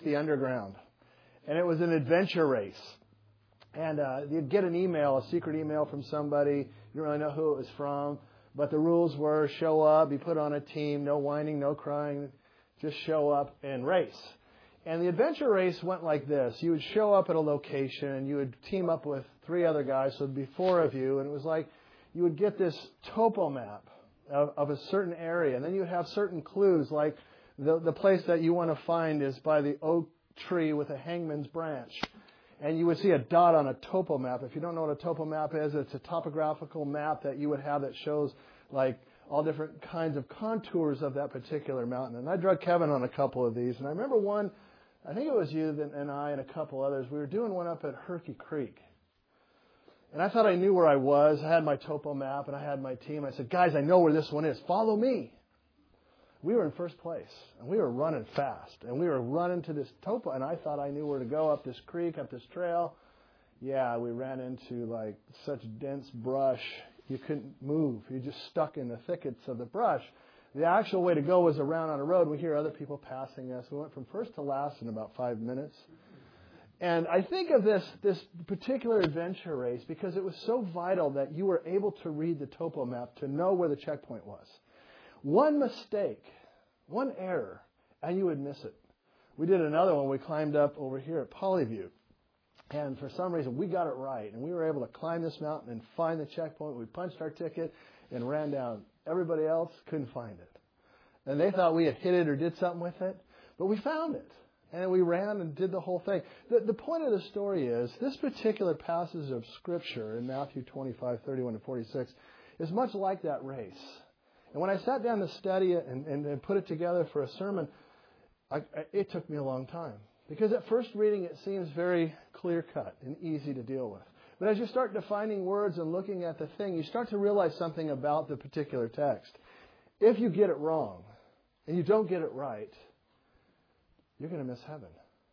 the underground. And it was an adventure race. And you'd get an email, a secret email from somebody. You didn't really know who it was from. But the rules were show up, be put on a team, no whining, no crying. Just show up and race. And the adventure race went like this. You would show up at a location and you would team up with 3 other guys, so it'd be 4 of you. And it was like you would get this topo map of a certain area. And then you would have certain clues, like the place that you want to find is by the oak tree with a hangman's branch. And you would see a dot on a topo map. If you don't know what a topo map is, it's a topographical map that you would have that shows like all different kinds of contours of that particular mountain. And I drug Kevin on a couple of these. And I remember one, I think it was you and I and a couple others. We were doing one up at Herky Creek. And I thought I knew where I was. I had my topo map and I had my team. I said, guys, I know where this one is. Follow me. We were in first place, and we were running fast, and we were running to this topo, and I thought I knew where to go up this creek, up this trail. Yeah, we ran into like such dense brush, you couldn't move. You just stuck in the thickets of the brush. The actual way to go was around on a road. We hear other people passing us. We went from first to last in about 5 minutes. And I think of this particular adventure race because it was so vital that you were able to read the topo map to know where the checkpoint was. One mistake, one error, and you would miss it. We did another one. We climbed up over here at Polyview. And for some reason, we got it right. And we were able to climb this mountain and find the checkpoint. We punched our ticket and ran down. Everybody else couldn't find it. And they thought we had hit it or did something with it. But we found it. And we ran and did the whole thing. The point of the story is this particular passage of Scripture in Matthew 25:31-46 is much like that race. And when I sat down to study it and put it together for a sermon, it took me a long time. Because at first reading, it seems very clear-cut and easy to deal with. But as you start defining words and looking at the thing, you start to realize something about the particular text. If you get it wrong and you don't get it right, you're going to miss heaven.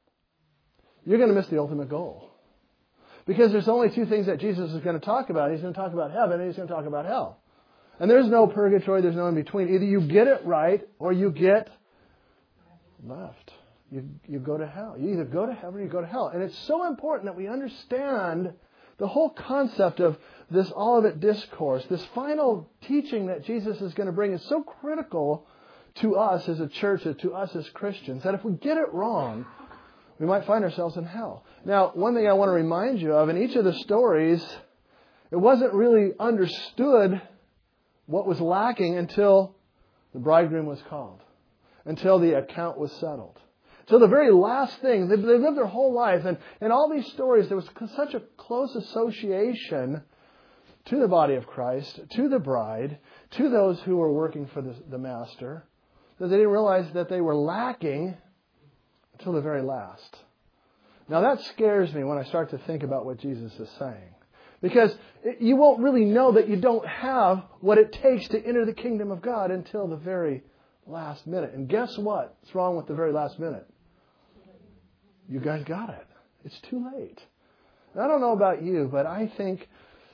You're going to miss the ultimate goal. Because there's only 2 things that Jesus is going to talk about. He's going to talk about heaven and he's going to talk about hell. And there's no purgatory, there's no in between. Either you get it right or you get left. You go to hell. You either go to heaven or you go to hell. And it's so important that we understand the whole concept of this Olivet Discourse, this final teaching that Jesus is going to bring is so critical to us as a church, to us as Christians, that if we get it wrong, we might find ourselves in hell. Now, one thing I want to remind you of, in each of the stories, it wasn't really understood what was lacking until the bridegroom was called, until the account was settled. So the very last thing, they lived their whole life, and in all these stories, there was such a close association to the body of Christ, to the bride, to those who were working for the master, that they didn't realize that they were lacking until the very last. Now that scares me when I start to think about what Jesus is saying. Because you won't really know that you don't have what it takes to enter the kingdom of God until the very last minute. And guess what? What's wrong with the very last minute? You guys got it. It's too late. I don't know about you, but I think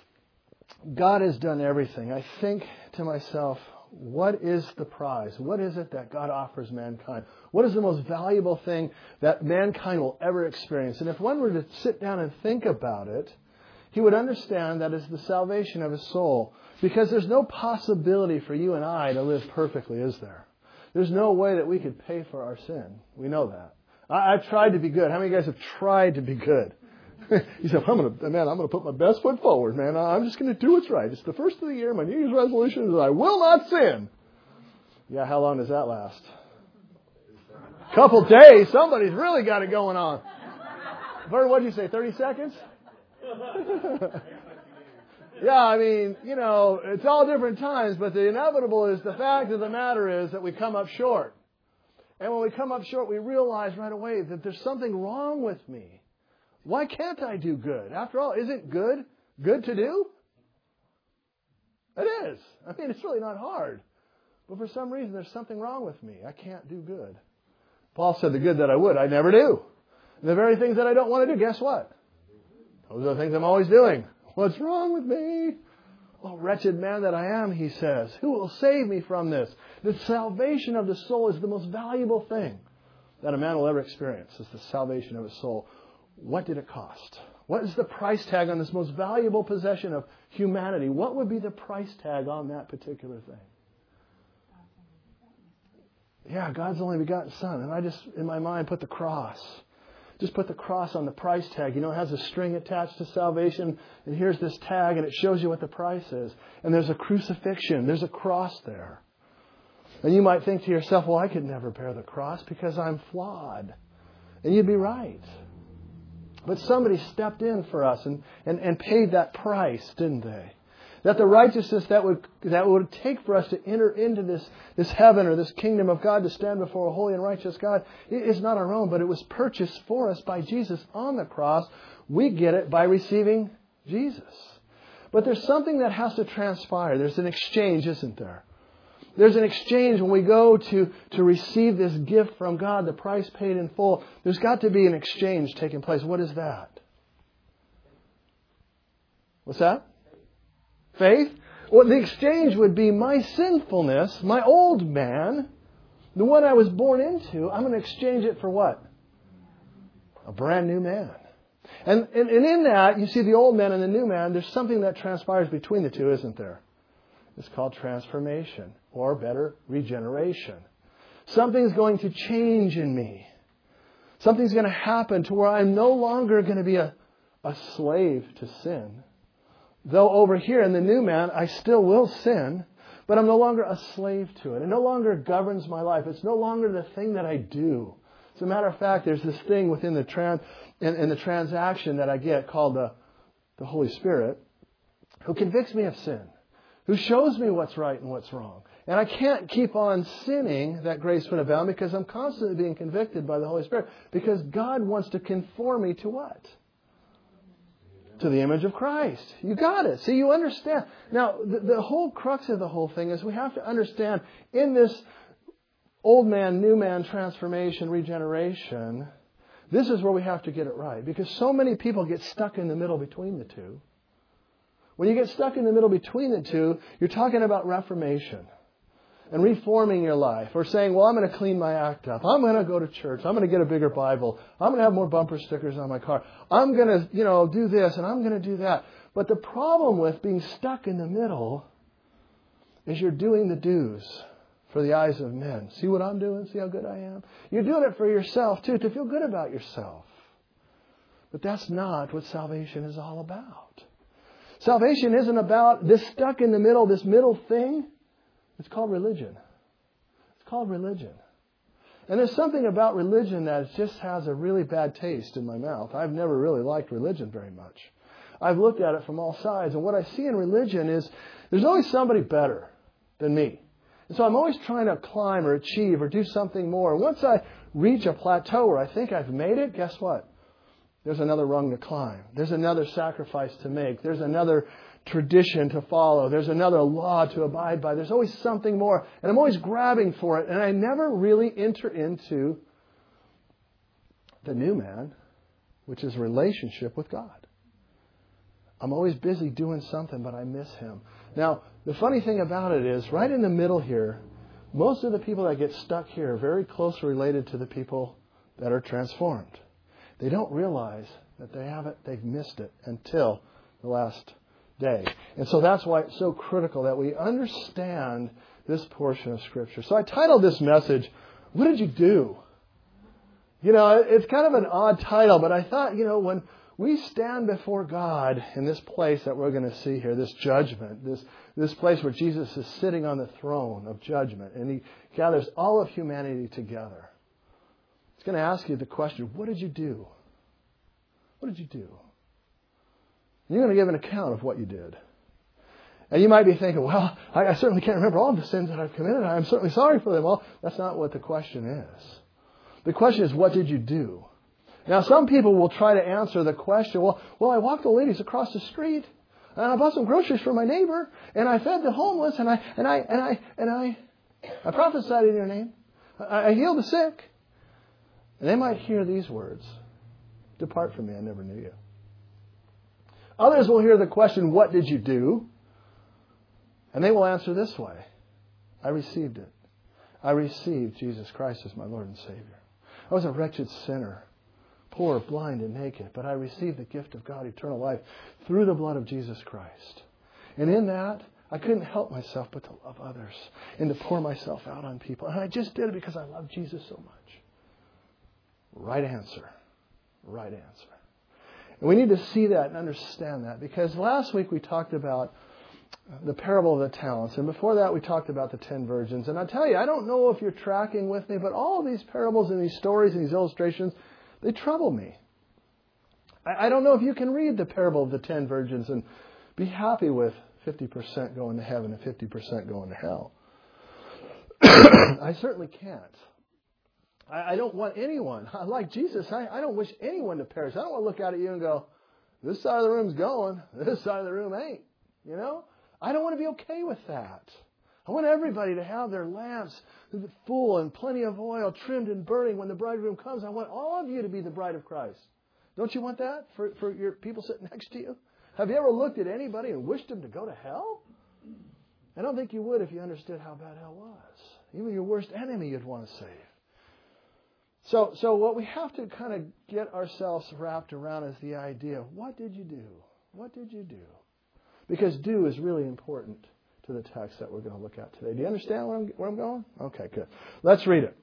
God has done everything. I think to myself, what is the prize? What is it that God offers mankind? What is the most valuable thing that mankind will ever experience? And if one were to sit down and think about it, he would understand that it's the salvation of his soul. Because there's no possibility for you and I to live perfectly, is there? There's no way that we could pay for our sin. We know that. I've tried to be good. How many of you guys have tried to be good? You said, I'm going to put my best foot forward, man. I'm just going to do what's right. It's the first of the year. My New Year's resolution is that I will not sin. Yeah, how long does that last? Couple days. Somebody's really got it going on. Vern, what did you say, 30 seconds? Yeah, I mean, it's all different times, but the inevitable is the fact of the matter is that we come up short. And when we come up short, we realize right away that there's something wrong with me. Why can't I do good? After all, isn't good to do? It is. I mean, it's really not hard. But for some reason, there's something wrong with me. I can't do good. Paul said the good that I would, I never do. And the very things that I don't want to do, guess what? Those are the things I'm always doing. What's wrong with me? Oh, wretched man that I am, he says. Who will save me from this? The salvation of the soul is the most valuable thing that a man will ever experience is the salvation of his soul. What did it cost? What is the price tag on this most valuable possession of humanity? What would be the price tag on that particular thing? Yeah, God's only begotten Son. And I just, in my mind, put the cross. Just put the cross on the price tag. You know, it has a string attached to salvation. And here's this tag, and it shows you what the price is. And there's a crucifixion. There's a cross there. And you might think to yourself, well, I could never bear the cross because I'm flawed. And you'd be right. But somebody stepped in for us and paid that price, didn't they? That the righteousness that would take for us to enter into this heaven or this kingdom of God, to stand before a holy and righteous God, is not our own, but it was purchased for us by Jesus on the cross. We get it by receiving Jesus. But there's something that has to transpire. There's an exchange, isn't there? There's an exchange when we go to receive this gift from God, the price paid in full. There's got to be an exchange taking place. What is that? What's that? Faith? Well, the exchange would be my sinfulness, my old man, the one I was born into. I'm going to exchange it for what? A brand new man. And in that, you see the old man and the new man, there's something that transpires between the two, isn't there? It's called transformation, or better, regeneration. Something's going to change in me. Something's going to happen to where I'm no longer going to be a slave to sin. Though over here in the new man, I still will sin, but I'm no longer a slave to it. It no longer governs my life. It's no longer the thing that I do. As a matter of fact, there's this thing within the in the transaction that I get called the Holy Spirit, who convicts me of sin, who shows me what's right and what's wrong. And I can't keep on sinning that grace would abound because I'm constantly being convicted by the Holy Spirit, because God wants to conform me to what? To the image of Christ. You got it. See, you understand. Now, the whole crux of the whole thing is we have to understand in this old man, new man transformation, regeneration, this is where we have to get it right. Because so many people get stuck in the middle between the two. When you get stuck in the middle between the two, you're talking about reformation and reforming your life, or saying, well, I'm going to clean my act up. I'm going to go to church. I'm going to get a bigger Bible. I'm going to have more bumper stickers on my car. I'm going to, do this and I'm going to do that. But the problem with being stuck in the middle is you're doing the do's for the eyes of men. See what I'm doing? See how good I am? You're doing it for yourself too, to feel good about yourself. But that's not what salvation is all about. Salvation isn't about this stuck in the middle, this middle thing. It's called religion. It's called religion. And there's something about religion that just has a really bad taste in my mouth. I've never really liked religion very much. I've looked at it from all sides. And what I see in religion is there's always somebody better than me. And so I'm always trying to climb or achieve or do something more. And once I reach a plateau where I think I've made it, guess what? There's another rung to climb. There's another sacrifice to make. There's another tradition to follow. There's another law to abide by. There's always something more. And I'm always grabbing for it. And I never really enter into the new man, which is relationship with God. I'm always busy doing something, but I miss Him. Now, the funny thing about it is, right in the middle here, most of the people that get stuck here are very closely related to the people that are transformed. They don't realize that they've missed it until the last day. And so that's why it's so critical that we understand this portion of Scripture. So I titled this message, What Did You Do? It's kind of an odd title, but I thought, when we stand before God in this place that we're going to see here, this judgment, this place where Jesus is sitting on the throne of judgment, and He gathers all of humanity together. It's going to ask you the question, what did you do? What did you do? You're going to give an account of what you did. And you might be thinking, well, I certainly can't remember all of the sins that I've committed. I'm certainly sorry for them all. That's not what the question is. The question is, what did you do? Now, some people will try to answer the question, well, I walked the ladies across the street, and I bought some groceries for my neighbor, and I fed the homeless, and I prophesied in your name. I healed the sick. And they might hear these words, depart from me, I never knew you. Others will hear the question, what did you do? And they will answer this way, I received it. I received Jesus Christ as my Lord and Savior. I was a wretched sinner, poor, blind, and naked, but I received the gift of God, eternal life, through the blood of Jesus Christ. And in that, I couldn't help myself but to love others and to pour myself out on people. And I just did it because I love Jesus so much. Right answer. Right answer. And we need to see that and understand that, because last week we talked about the parable of the talents. And before that we talked about the 10 virgins. And I tell you, I don't know if you're tracking with me, but all of these parables and these stories and these illustrations, they trouble me. I don't know if you can read the parable of the 10 virgins and be happy with 50% going to heaven and 50% going to hell. I certainly can't. I don't want anyone, like Jesus, I don't wish anyone to perish. I don't want to look out at you and go, this side of the room's going, this side of the room ain't. You know? I don't want to be okay with that. I want everybody to have their lamps full and plenty of oil, trimmed and burning when the bridegroom comes. I want all of you to be the bride of Christ. Don't you want that for your people sitting next to you? Have you ever looked at anybody and wished them to go to hell? I don't think you would if you understood how bad hell was. Even your worst enemy you'd want to save. So what we have to kind of get ourselves wrapped around is the idea of what did you do? What did you do? Because do is really important to the text that we're going to look at today. Do you understand where I'm going? Okay, good. Let's read it.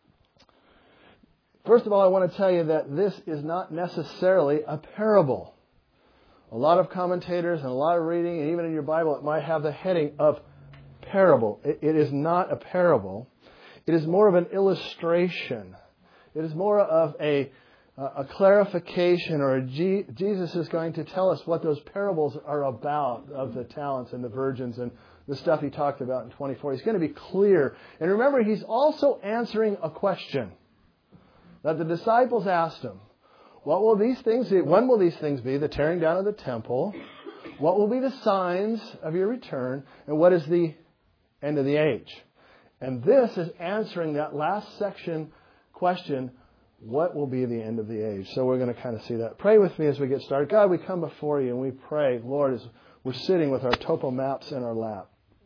First of all, I want to tell you that this is not necessarily a parable. A lot of commentators and a lot of reading, and even in your Bible, it might have the heading of parable. It is not a parable. It is more of an illustration. It is more of a clarification, or Jesus is going to tell us what those parables are about, of the talents and the virgins and the stuff he talked about in 24. He's going to be clear. And remember, he's also answering a question that the disciples asked him. What will these things be? When will these things be? The tearing down of the temple. What will be the signs of your return? And what is the end of the age? And this is answering that last section question, what will be the end of the age? So we're going to kind of see that. Pray with me as we get started. God, we come before you and we pray, Lord, as we're sitting with our topo maps in our lap,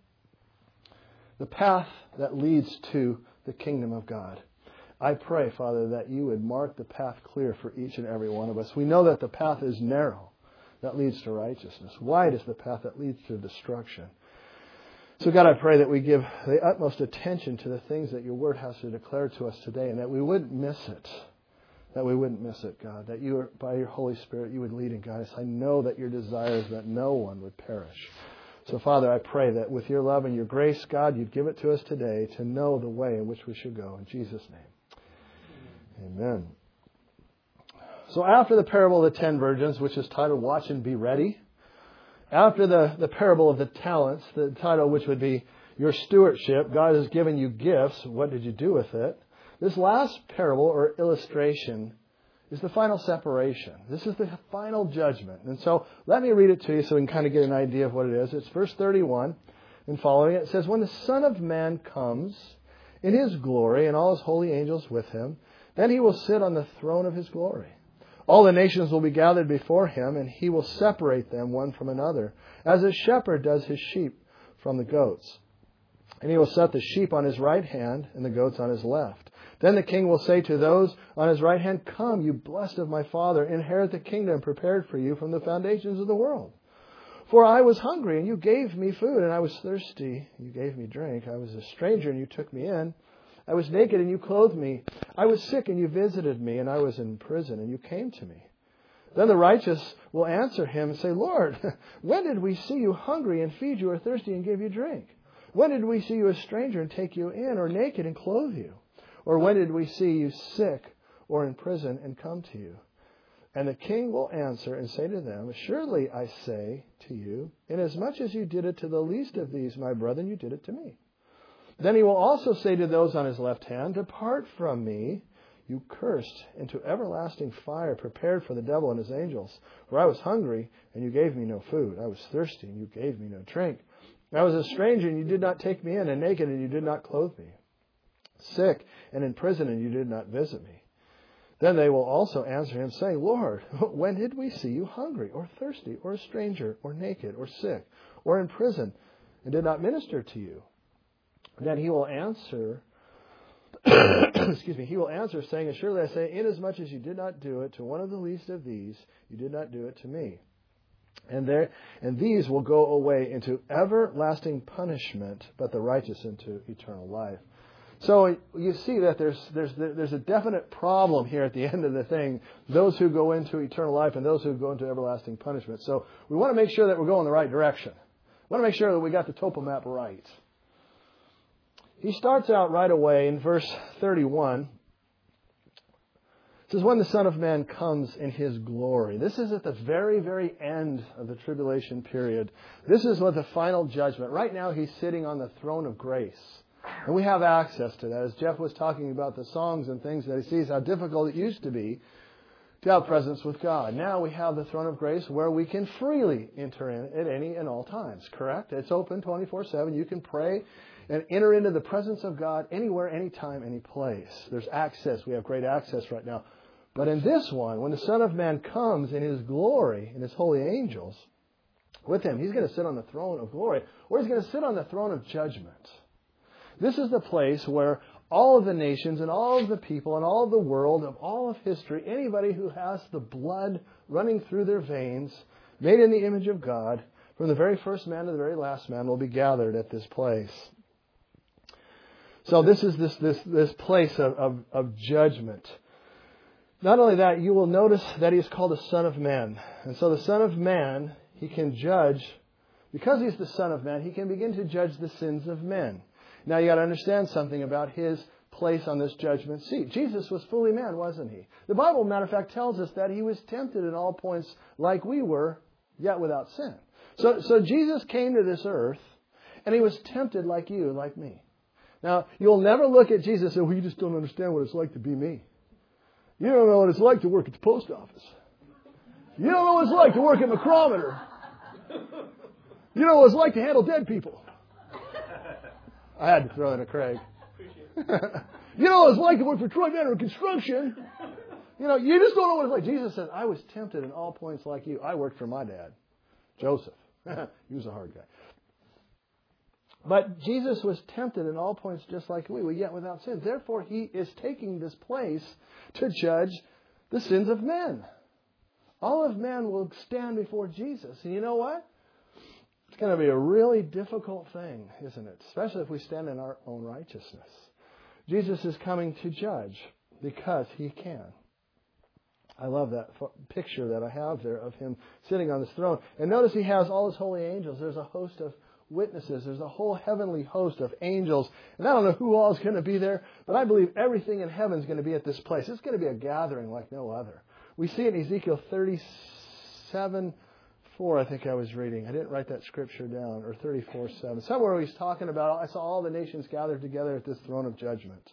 the path that leads to the kingdom of God. I pray, Father, that you would mark the path clear for each and every one of us. We know that the path is narrow that leads to righteousness. Wide is the path that leads to destruction. So God, I pray that we give the utmost attention to the things that your word has to declare to us today, and that we wouldn't miss it. That we wouldn't miss it, God. That you, by your Holy Spirit, you would lead and guide us. I know that your desire is that no one would perish. So, Father, I pray that with your love and your grace, God, you'd give it to us today to know the way in which we should go. In Jesus' name. Amen. So after the parable of the 10 virgins, which is titled Watch and Be Ready, after the parable of the talents, the title which would be Your Stewardship, God has given you gifts. What did you do with it? This last parable or illustration is the final separation. This is the final judgment. And so let me read it to you so we can kind of get an idea of what it is. It's verse 31 and following it. It says, When the Son of Man comes in his glory and all his holy angels with him, then he will sit on the throne of his glory. All the nations will be gathered before him, and he will separate them one from another, as a shepherd does his sheep from the goats. And he will set the sheep on his right hand and the goats on his left. Then the king will say to those on his right hand, Come, you blessed of my Father, inherit the kingdom prepared for you from the foundations of the world. For I was hungry, and you gave me food, and I was thirsty, and you gave me drink. I was a stranger, and you took me in. I was naked, and you clothed me. I was sick, and you visited me, and I was in prison, and you came to me. Then the righteous will answer him and say, Lord, when did we see you hungry and feed you, or thirsty and give you drink? When did we see you a stranger and take you in, or naked and clothe you? Or when did we see you sick or in prison and come to you? And the king will answer and say to them, Surely I say to you, inasmuch as you did it to the least of these, my brethren, you did it to me. Then he will also say to those on his left hand, Depart from me, you cursed, into everlasting fire prepared for the devil and his angels. For I was hungry, and you gave me no food. I was thirsty, and you gave me no drink. I was a stranger, and you did not take me in, and naked, and you did not clothe me. Sick, and in prison, and you did not visit me. Then they will also answer him, saying, Lord, when did we see you hungry, or thirsty, or a stranger, or naked, or sick, or in prison, and did not minister to you? Then he will answer Excuse me. He will answer, saying, Surely I say, inasmuch as you did not do it to one of the least of these, you did not do it to me. And these will go away into everlasting punishment, but the righteous into eternal life. So you see that there's a definite problem here at the end of the thing. Those who go into eternal life and those who go into everlasting punishment. So we want to make sure that we're going the right direction. We want to make sure that we got the topo map right. He starts out right away in verse 31. It says, when the Son of Man comes in His glory. This is at the very, very end of the tribulation period. This is what the final judgment. Right now He's sitting on the throne of grace. And we have access to that. As Jeff was talking about the songs and things that he sees, how difficult it used to be to have presence with God. Now we have the throne of grace where we can freely enter in at any and all times. Correct? It's open 24/7. You can pray and enter into the presence of God anywhere, anytime, any place. There's access. We have great access right now. But in this one, when the Son of Man comes in His glory, in His holy angels, with Him, He's going to sit on the throne of glory, or He's going to sit on the throne of judgment. This is the place where all of the nations and all of the people and all of the world, of all of history, anybody who has the blood running through their veins, made in the image of God, from the very first man to the very last man, will be gathered at this place. So this is this place of judgment. Not only that, you will notice that He is called the Son of Man. And so the Son of Man, He can judge, because He's the Son of Man, He can begin to judge the sins of men. Now you got to understand something about His place on this judgment seat. Jesus was fully man, wasn't He? The Bible, matter of fact, tells us that He was tempted in all points like we were, yet without sin. So Jesus came to this earth, and He was tempted like you, like me. Now, you'll never look at Jesus and say, well, you just don't understand what it's like to be me. You don't know what it's like to work at the post office. You don't know what it's like to work at Macrometer. You know what it's like to handle dead people. I had to throw in a Craig. You know what it's like to work for Troy Manor Construction. You know, you just don't know what it's like. Jesus said, I was tempted in all points like you. I worked for my dad, Joseph. He was a hard guy. But Jesus was tempted in all points just like we, yet without sin. Therefore, He is taking this place to judge the sins of men. All of men will stand before Jesus. And you know what? It's going to be a really difficult thing, isn't it? Especially if we stand in our own righteousness. Jesus is coming to judge because He can. I love that picture that I have there of Him sitting on this throne. And notice He has all His holy angels. There's a host of witnesses. There's a whole heavenly host of angels. And I don't know who all is going to be there, but I believe everything in heaven is going to be at this place. It's going to be a gathering like no other. We see in Ezekiel 37:4, I think I was reading. I didn't write that scripture down, or 34:7. Somewhere He's talking about, I saw all the nations gathered together at this throne of judgment.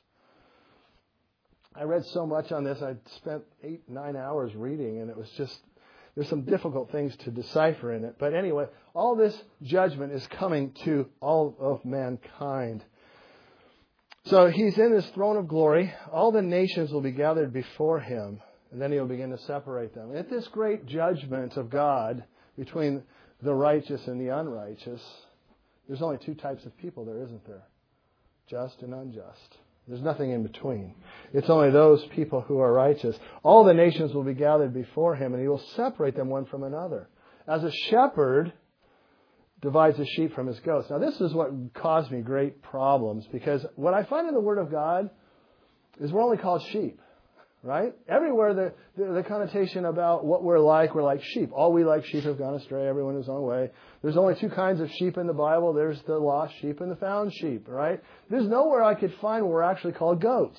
I read so much on this. I spent 8-9 hours reading, and it was just, there's some difficult things to decipher in it. But anyway, all this judgment is coming to all of mankind. So He's in His throne of glory. All the nations will be gathered before Him, and then He'll begin to separate them. At this great judgment of God between the righteous and the unrighteous, there's only two types of people there, isn't there? Just and unjust. There's nothing in between. It's only those people who are righteous. All the nations will be gathered before Him, and He will separate them one from another. As a shepherd divides the sheep from his goats. Now, this is what caused me great problems, because what I find in the Word of God is we're only called sheep, right? Everywhere the connotation about what we're like sheep. All we like sheep have gone astray, everyone his own way. There's only two kinds of sheep in the Bible. There's the lost sheep and the found sheep, right? There's nowhere I could find where we're actually called goats.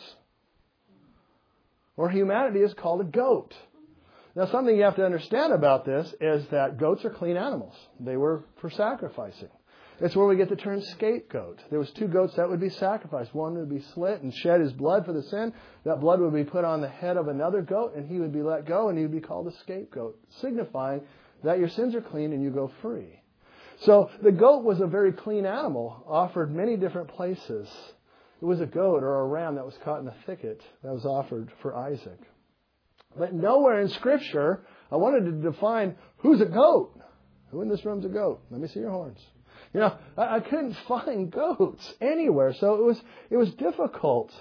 Or humanity is called a goat. Now, something you have to understand about this is that goats are clean animals. They were for sacrificing. It's where we get the term scapegoat. There was two goats that would be sacrificed. One would be slit and shed his blood for the sin. That blood would be put on the head of another goat, and he would be let go, and he would be called a scapegoat, signifying that your sins are clean and you go free. So the goat was a very clean animal, offered many different places. It was a goat or a ram that was caught in a thicket that was offered for Isaac. But nowhere in Scripture, I wanted to define who's a goat. Who in this room's a goat? Let me see your horns. You know, I couldn't find goats anywhere, so it was difficult.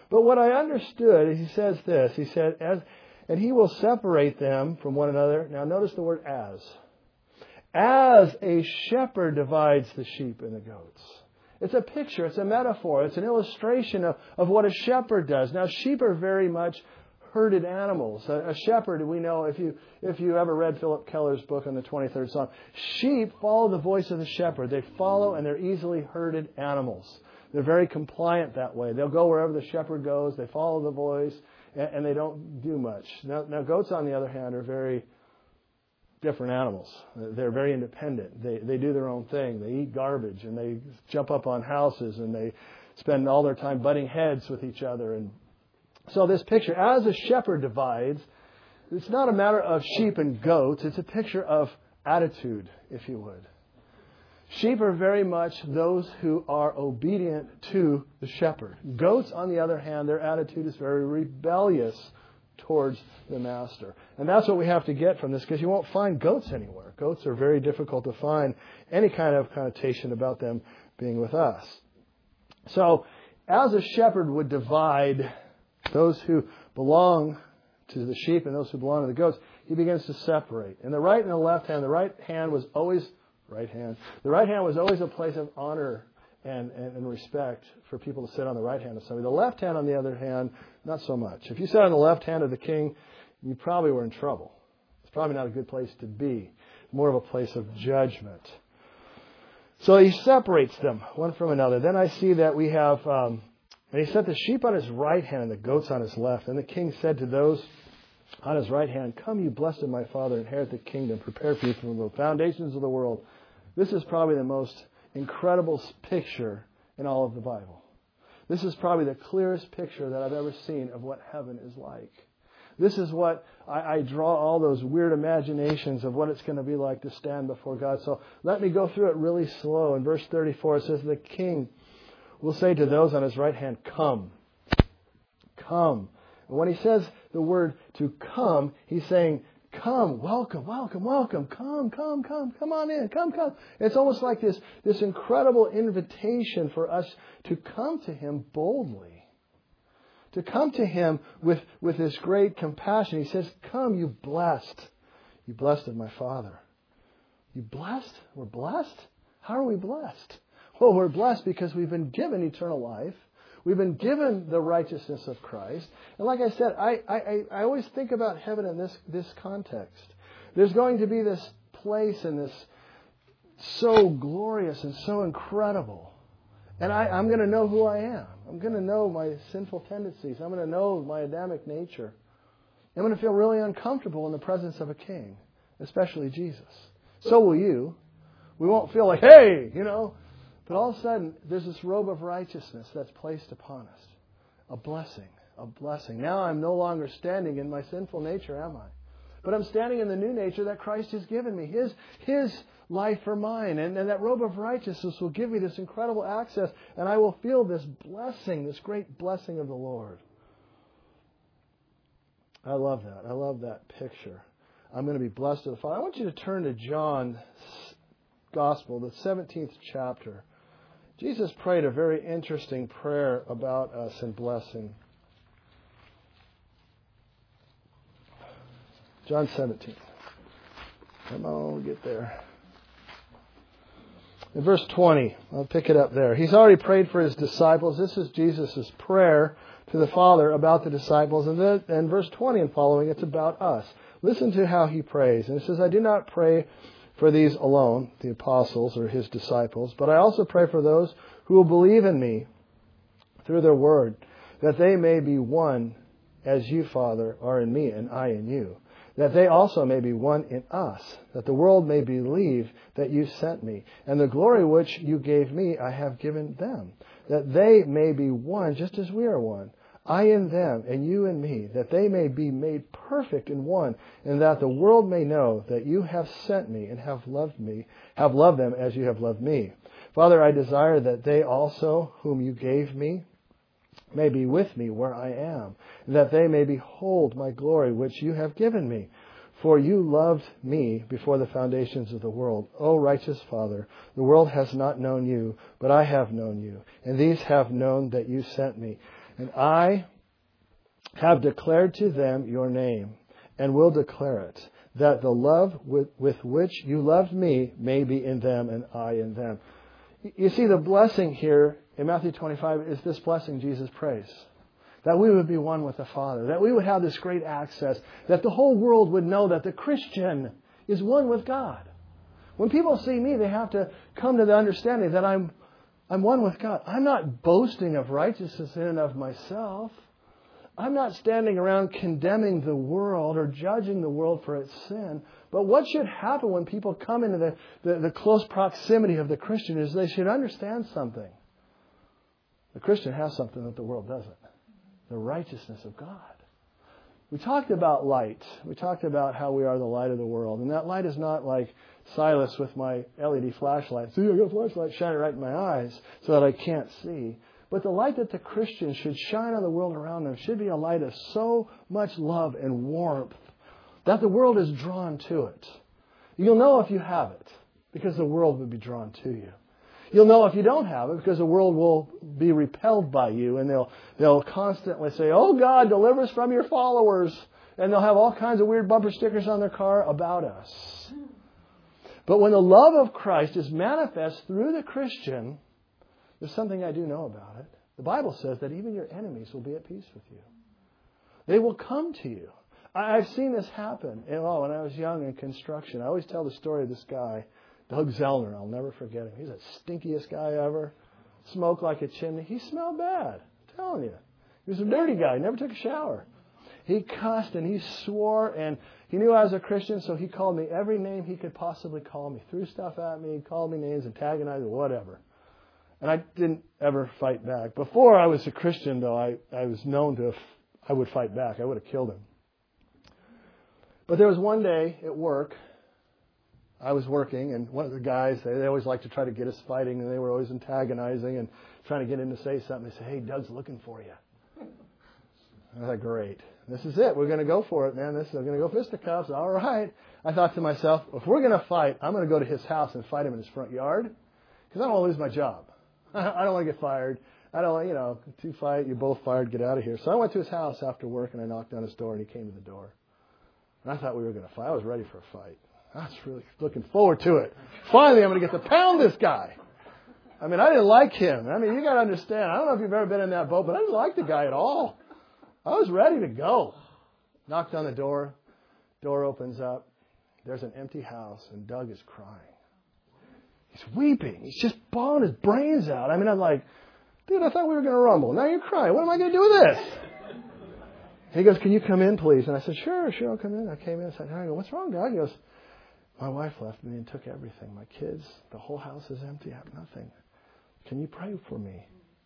But what I understood is he says this. He said, and he will separate them from one another. Now notice the word as. As a shepherd divides the sheep and the goats. It's a picture. It's a metaphor. It's an illustration of what a shepherd does. Now sheep are very much herded animals. A shepherd, we know, if you ever read Philip Keller's book on the 23rd Psalm, sheep follow the voice of the shepherd. They follow, and they're easily herded animals. They're very compliant that way. They'll go wherever the shepherd goes. They follow the voice, and they don't do much. Now goats, on the other hand, are very different animals. They're very independent. They do their own thing. They eat garbage, and they jump up on houses, and they spend all their time butting heads with each other. And so this picture, as a shepherd divides, it's not a matter of sheep and goats. It's a picture of attitude, if you would. Sheep are very much those who are obedient to the shepherd. Goats, on the other hand, their attitude is very rebellious towards the master. And that's what we have to get from this, because you won't find goats anywhere. Goats are very difficult to find any kind of connotation about them being with us. So, as a shepherd would divide those who belong to the sheep and those who belong to the goats, he begins to separate. In the right and the left hand, the right hand was always a place of honor and respect for people to sit on the right hand of somebody. The left hand, on the other hand, not so much. If you sat on the left hand of the king, you probably were in trouble. It's probably not a good place to be. More of a place of judgment. So he separates them one from another. Then I see that we have, and he set the sheep on his right hand and the goats on his left. And the king said to those on his right hand, "Come, you blessed of my Father, inherit the kingdom prepared for you from the foundations of the world." This is probably the most incredible picture in all of the Bible. This is probably the clearest picture that I've ever seen of what heaven is like. This is what I draw all those weird imaginations of what it's going to be like to stand before God. So let me go through it really slow. In verse 34, it says, the king will say to those on his right hand, "Come." Come. And when he says the word to come, he's saying, "Come, welcome, welcome, welcome. Come on in, come. It's almost like this incredible invitation for us to come to him boldly. To come to him with this great compassion. He says, "Come, you blessed of my Father." You blessed? We're blessed? How are we blessed? Well, we're blessed because we've been given eternal life. We've been given the righteousness of Christ. And like I said, I always think about heaven in this context. There's going to be this place and this so glorious and so incredible. And I'm going to know who I am. I'm going to know my sinful tendencies. I'm going to know my Adamic nature. I'm going to feel really uncomfortable in the presence of a king, especially Jesus. So will you. We won't feel like, hey, But all of a sudden, there's this robe of righteousness that's placed upon us. A blessing. Now I'm no longer standing in my sinful nature, am I? But I'm standing in the new nature that Christ has given me. His life for mine. And that robe of righteousness will give me this incredible access. And I will feel this blessing, this great blessing of the Lord. I love that. I love that picture. I'm going to be blessed of the Father. I want you to turn to John's Gospel, the 17th chapter. Jesus prayed a very interesting prayer about us and blessing. John 17. Come on, we'll get there. In verse 20, I'll pick it up there. He's already prayed for his disciples. This is Jesus' prayer to the Father about the disciples. And then in verse 20 and following, it's about us. Listen to how he prays. And it says, "I do not pray for these alone," the apostles or his disciples, "but I also pray for those who will believe in me through their word, that they may be one as you, Father, are in me and I in you, that they also may be one in us, that the world may believe that you sent me, and the glory which you gave me I have given them, that they may be one just as we are one, I in them and you in me, that they may be made perfect in one, and that the world may know that you have sent me and have loved them as you have loved me. Father, I desire that they also, whom you gave me, may be with me where I am, and that they may behold my glory which you have given me. For you loved me before the foundations of the world. O righteous Father, the world has not known you, but I have known you, and these have known that you sent me. And I have declared to them your name, and will declare it, that the love with which you loved me may be in them and I in them. You see, the blessing here in Matthew 25 is this blessing Jesus prays. That we would be one with the Father. That we would have this great access. That the whole world would know that the Christian is one with God. When people see me, they have to come to the understanding that I'm one with God. I'm not boasting of righteousness in and of myself. I'm not standing around condemning the world or judging the world for its sin. But what should happen when people come into the close proximity of the Christian is they should understand something. The Christian has something that the world doesn't. The righteousness of God. We talked about light. We talked about how we are the light of the world. And that light is not like Silas with my LED flashlight. See, I got a flashlight shining right in my eyes so that I can't see. But the light that the Christian should shine on the world around them should be a light of so much love and warmth that the world is drawn to it. You'll know if you have it because the world will be drawn to you. You'll know if you don't have it because the world will be repelled by you, and they'll constantly say, "Oh God, deliver us from your followers." And they'll have all kinds of weird bumper stickers on their car about us. But when the love of Christ is manifest through the Christian, there's something I do know about it. The Bible says that even your enemies will be at peace with you. They will come to you. I've seen this happen. When I was young in construction, I always tell the story of this guy, Doug Zellner. I'll never forget him. He's the stinkiest guy ever. Smoked like a chimney. He smelled bad. I'm telling you. He was a dirty guy. Never took a shower. He cussed and he swore, and he knew I was a Christian, so he called me every name he could possibly call me. Threw stuff at me, called me names, antagonized me, whatever. And I didn't ever fight back. Before I was a Christian, though, I was known to, I would fight back. I would have killed him. But there was one day at work, I was working, and one of the guys, they always like to try to get us fighting, and they were always antagonizing and trying to get him to say something. They said, "Hey, Doug's looking for you." I thought, great. This is it. We're going to go for it, man. We're going to go fisticuffs. All right. I thought to myself, if we're going to fight, I'm going to go to his house and fight him in his front yard because I don't want to lose my job. I don't want to get fired. I don't want, to fight, you're both fired, get out of here. So I went to his house after work, and I knocked on his door, and he came to the door. And I thought we were going to fight. I was ready for a fight. I was really looking forward to it. Finally, I'm going to get to pound this guy. I didn't like him. You got to understand. I don't know if you've ever been in that boat, but I didn't like the guy at all. I was ready to go. Knocked on the door. Door opens up. There's an empty house, and Doug is crying. He's weeping. He's just bawling his brains out. I'm like, dude, I thought we were going to rumble. Now you're crying. What am I going to do with this? He goes, "Can you come in, please?" And I said, sure, I'll come in. I came in and said, I go, "What's wrong, Doug?" He goes, "My wife left me and took everything. My kids, the whole house is empty. I have nothing. Can you pray for me?"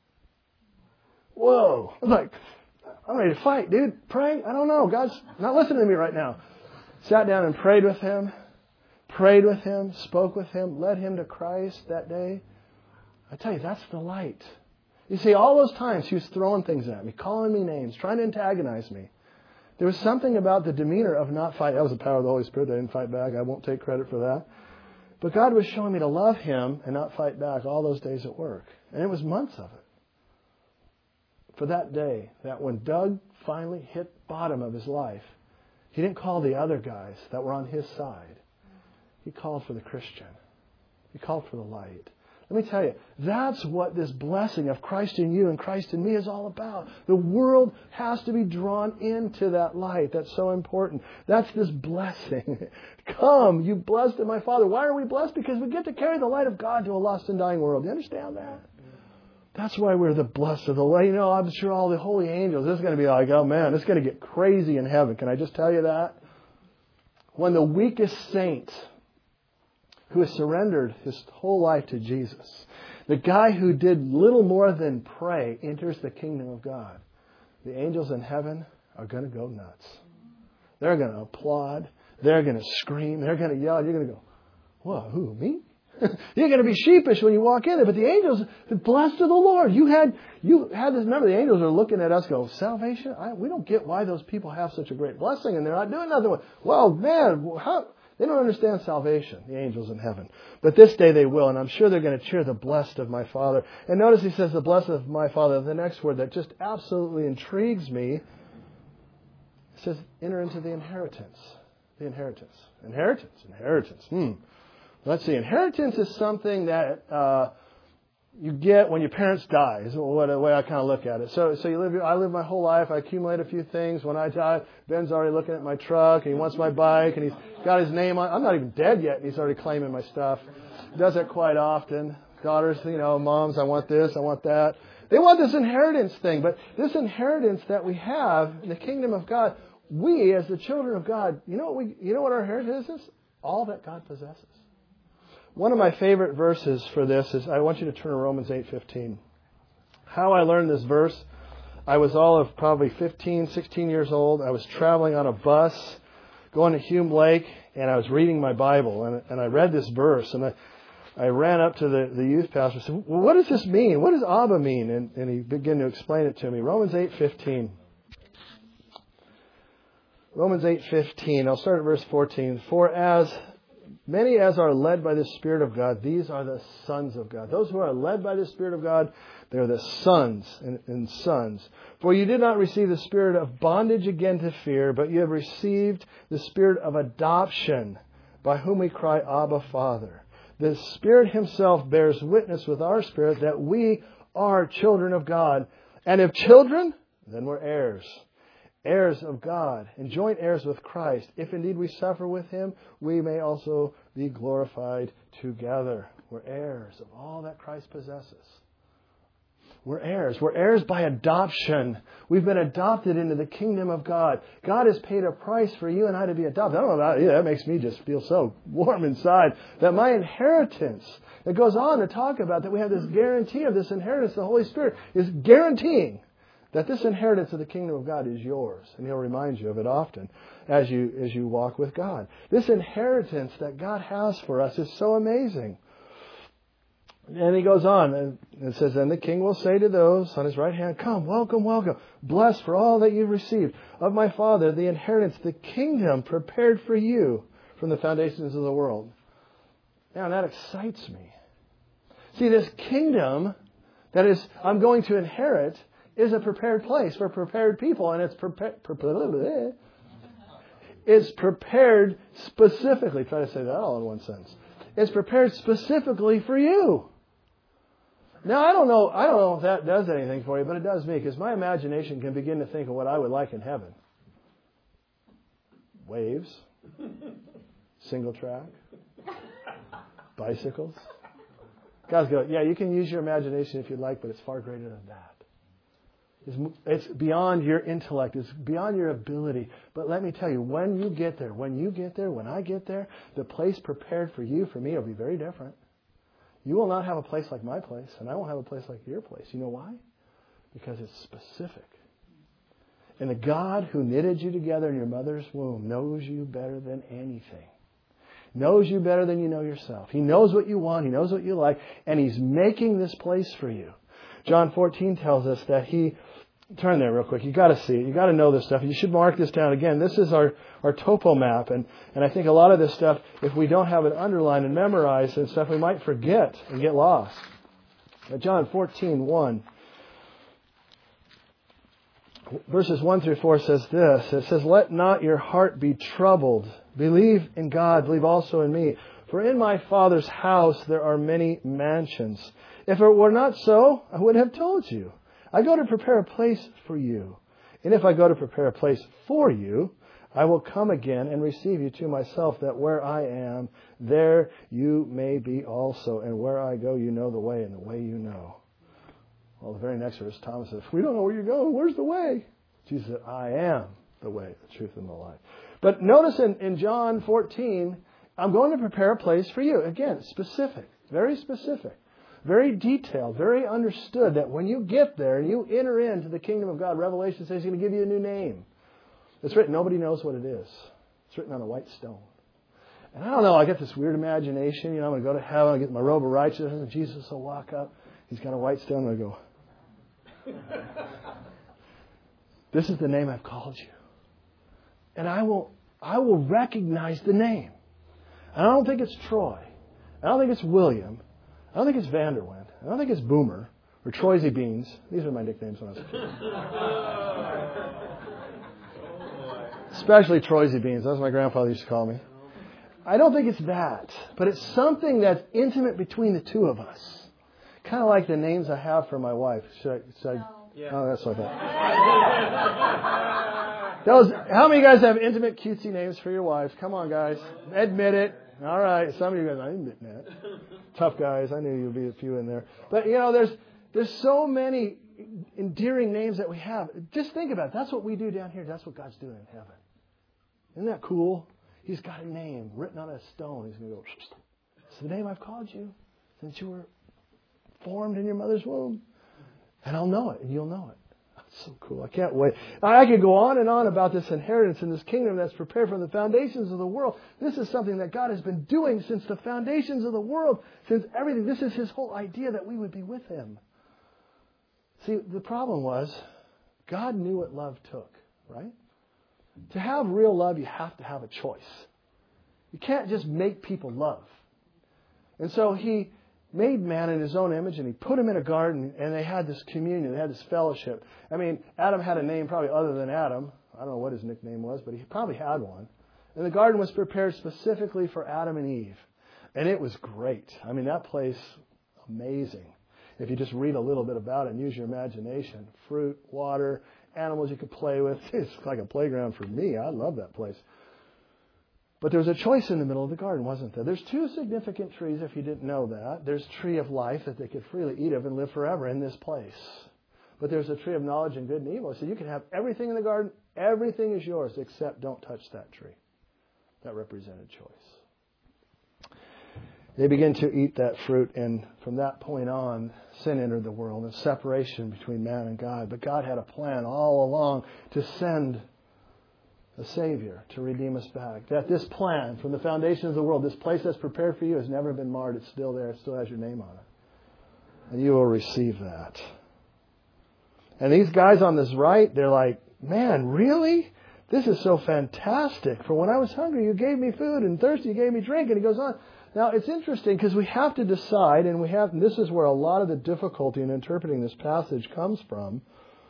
Whoa. I was like, I'm ready to fight, dude. Pray? I don't know. God's not listening to me right now. Sat down and prayed with him, spoke with him, led him to Christ that day. I tell you, that's the light. You see, all those times he was throwing things at me, calling me names, trying to antagonize me. There was something about the demeanor of not fighting. That was the power of the Holy Spirit. I didn't fight back. I won't take credit for that. But God was showing me to love him and not fight back all those days at work. And it was months of it. For that day, that when Doug finally hit bottom of his life, he didn't call the other guys that were on his side. He called for the Christian. He called for the light. Let me tell you, that's what this blessing of Christ in you and Christ in me is all about. The world has to be drawn into that light. That's so important. That's this blessing. Come, you blessed of my Father. Why are we blessed? Because we get to carry the light of God to a lost and dying world. Do you understand that? That's why we're the blessed of the light. I'm sure all the holy angels, this is going to be like, oh man, it's going to get crazy in heaven. Can I just tell you that? When the weakest saint who has surrendered his whole life to Jesus, the guy who did little more than pray, enters the kingdom of God, the angels in heaven are going to go nuts. They're going to applaud. They're going to scream. They're going to yell. You're going to go, "Whoa, who, me?" You're going to be sheepish when you walk in there. But the angels, blessed of the Lord. You had this. Remember, the angels are looking at us go, salvation? We don't get why those people have such a great blessing and they're not doing nothing with it. Well, man, They don't understand salvation, the angels in heaven. But this day they will, and I'm sure they're going to cheer the blessed of my Father. And notice he says the blessed of my Father, the next word that just absolutely intrigues me. It says, enter into the inheritance. The inheritance. Inheritance. Let's see. Inheritance is something that you get when your parents die, is the way I kind of look at it. So I live my whole life. I accumulate a few things. When I die, Ben's already looking at my truck, and he wants my bike, and he's got his name on. I'm not even dead yet, and he's already claiming my stuff. Does it quite often. Daughters, moms, I want this, I want that. They want this inheritance thing. But this inheritance that we have in the kingdom of God, we as the children of God, you know what our inheritance is? All that God possesses. One of my favorite verses for this is, I want you to turn to Romans 8:15. How I learned this verse, I was all of probably 15, 16 years old. I was traveling on a bus going to Hume Lake, and I was reading my Bible, and I read this verse, and I ran up to the youth pastor and said, well, what does this mean? What does Abba mean? And he began to explain it to me. Romans 8:15. Romans 8:15. I'll start at verse 14. For as many as are led by the Spirit of God, these are the sons of God. Those who are led by the Spirit of God, they are the sons and sons. For you did not receive the spirit of bondage again to fear, but you have received the spirit of adoption, by whom we cry, Abba, Father. The Spirit Himself bears witness with our spirit that we are children of God. And if children, then we're heirs. Heirs of God, and joint heirs with Christ. If indeed we suffer with Him, we may also be glorified together. We're heirs of all that Christ possesses. We're heirs. We're heirs by adoption. We've been adopted into the kingdom of God. God has paid a price for you and I to be adopted. I don't know about you. That makes me just feel so warm inside. That my inheritance, it goes on to talk about that we have this guarantee of this inheritance. The Holy Spirit is guaranteeing that this inheritance of the kingdom of God is yours. And He'll remind you of it often as you walk with God. This inheritance that God has for us is so amazing. And he goes on and it says, and the King will say to those on His right hand, come, welcome, welcome, blessed for all that you've received of my Father, the inheritance, the kingdom prepared for you from the foundations of the world. Now that excites me. See, this kingdom that is I'm going to inherit is a prepared place for prepared people, and it's prepared specifically. Try to say that all in one sentence. It's prepared specifically for you. Now, I don't know if that does anything for you, but it does me, because my imagination can begin to think of what I would like in heaven. Waves, single track, bicycles. Guys go, yeah, you can use your imagination if you'd like, but it's far greater than that. It's beyond your intellect. It's beyond your ability. But let me tell you, when I get there, the place prepared for you, for me, will be very different. You will not have a place like my place, and I won't have a place like your place. You know why? Because it's specific. And the God who knitted you together in your mother's womb knows you better than anything. Knows you better than you know yourself. He knows what you want. He knows what you like. And He's making this place for you. John 14 tells us that He... Turn there real quick. You got to see it. You got to know this stuff. You should mark this down. Again, this is our topo map. And I think a lot of this stuff, if we don't have it underlined and memorized and stuff, we might forget and get lost. John 14:1. Verses 1 through 4 says this. It says, let not your heart be troubled. Believe in God. Believe also in me. For in my Father's house there are many mansions. If it were not so, I would have told you. I go to prepare a place for you. And if I go to prepare a place for you, I will come again and receive you to myself, that where I am, there you may be also. And where I go, you know the way, and the way you know. Well, the very next verse, Thomas says, we don't know where you're going. Where's the way? Jesus said, I am the way, the truth, and the life. But notice in John 14, I'm going to prepare a place for you. Again, specific, very specific. Very detailed, very understood, that when you get there and you enter into the kingdom of God, Revelation says He's going to give you a new name. It's written, nobody knows what it is. It's written on a white stone. And I don't know, I get this weird imagination, I'm going to go to heaven, I get my robe of righteousness, and Jesus will walk up. He's got a white stone, and I go, this is the name I've called you. And I will recognize the name. And I don't think it's Troy. I don't think it's William. I don't think it's Vanderwent. I don't think it's Boomer or Troisy Beans. These are my nicknames when I was a kid. Especially Troisy Beans. That's what my grandfather used to call me. I don't think it's that. But it's something that's intimate between the two of us. Kind of like the names I have for my wife. Should I? Yeah. Oh, that's like that. How many of you guys have intimate, cutesy names for your wives? Come on, guys. Admit it. All right. Some of you guys, I admit that. Tough guys. I knew you'd be a few in there. But, there's so many endearing names that we have. Just think about it. That's what we do down here. That's what God's doing in heaven. Isn't that cool? He's got a name written on a stone. He's going to go, it's the name I've called you since you were formed in your mother's womb. And I'll know it, and you'll know it. That's so cool. I can't wait. I could go on and on about this inheritance in this kingdom that's prepared from the foundations of the world. This is something that God has been doing since the foundations of the world, since everything. This is His whole idea that we would be with Him. See, the problem was, God knew what love took, right? To have real love, you have to have a choice. You can't just make people love. And so He made man in His own image, and He put him in a garden, and they had this communion, they had this fellowship. I mean, Adam had a name probably other than Adam. I don't know what his nickname was, but he probably had one. And the garden was prepared specifically for Adam and Eve. And it was great. I mean, that place, amazing. If you just read a little bit about it and use your imagination. Fruit, water, animals you could play with. It's like a playground for me. I love that place. But there was a choice in the middle of the garden, wasn't there? There's two significant trees, if you didn't know that. There's tree of life that they could freely eat of and live forever in this place. But there's a tree of knowledge and good and evil. So you can have everything in the garden. Everything is yours, except don't touch that tree. That represented choice. They begin to eat that fruit, and from that point on, sin entered the world, and separation between man and God. But God had a plan all along to send a Savior to redeem us back. That this plan from the foundation of the world, this place that's prepared for you, has never been marred. It's still there. It still has your name on it. And you will receive that. And these guys on this right, they're like, man, really? This is so fantastic. For when I was hungry, you gave me food, and thirsty, you gave me drink. And he goes on. Now, it's interesting because we have to decide, and this is where a lot of the difficulty in interpreting this passage comes from,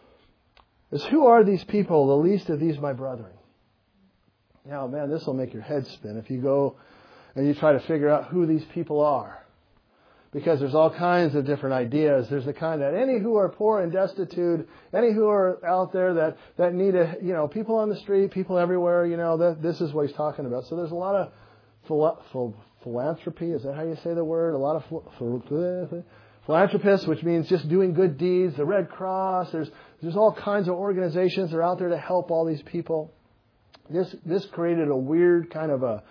is who are these people, the least of these my brethren? Now, man, this will make your head spin if you go and you try to figure out who these people are. Because there's all kinds of different ideas. There's the kind that any who are poor and destitute, any who are out there that need people on the street, people everywhere, this is what he's talking about. So there's a lot of philanthropy. Is that how you say the word? A lot of philanthropists, which means just doing good deeds. The Red Cross. There's all kinds of organizations that are out there to help all these people. This created a weird kind of a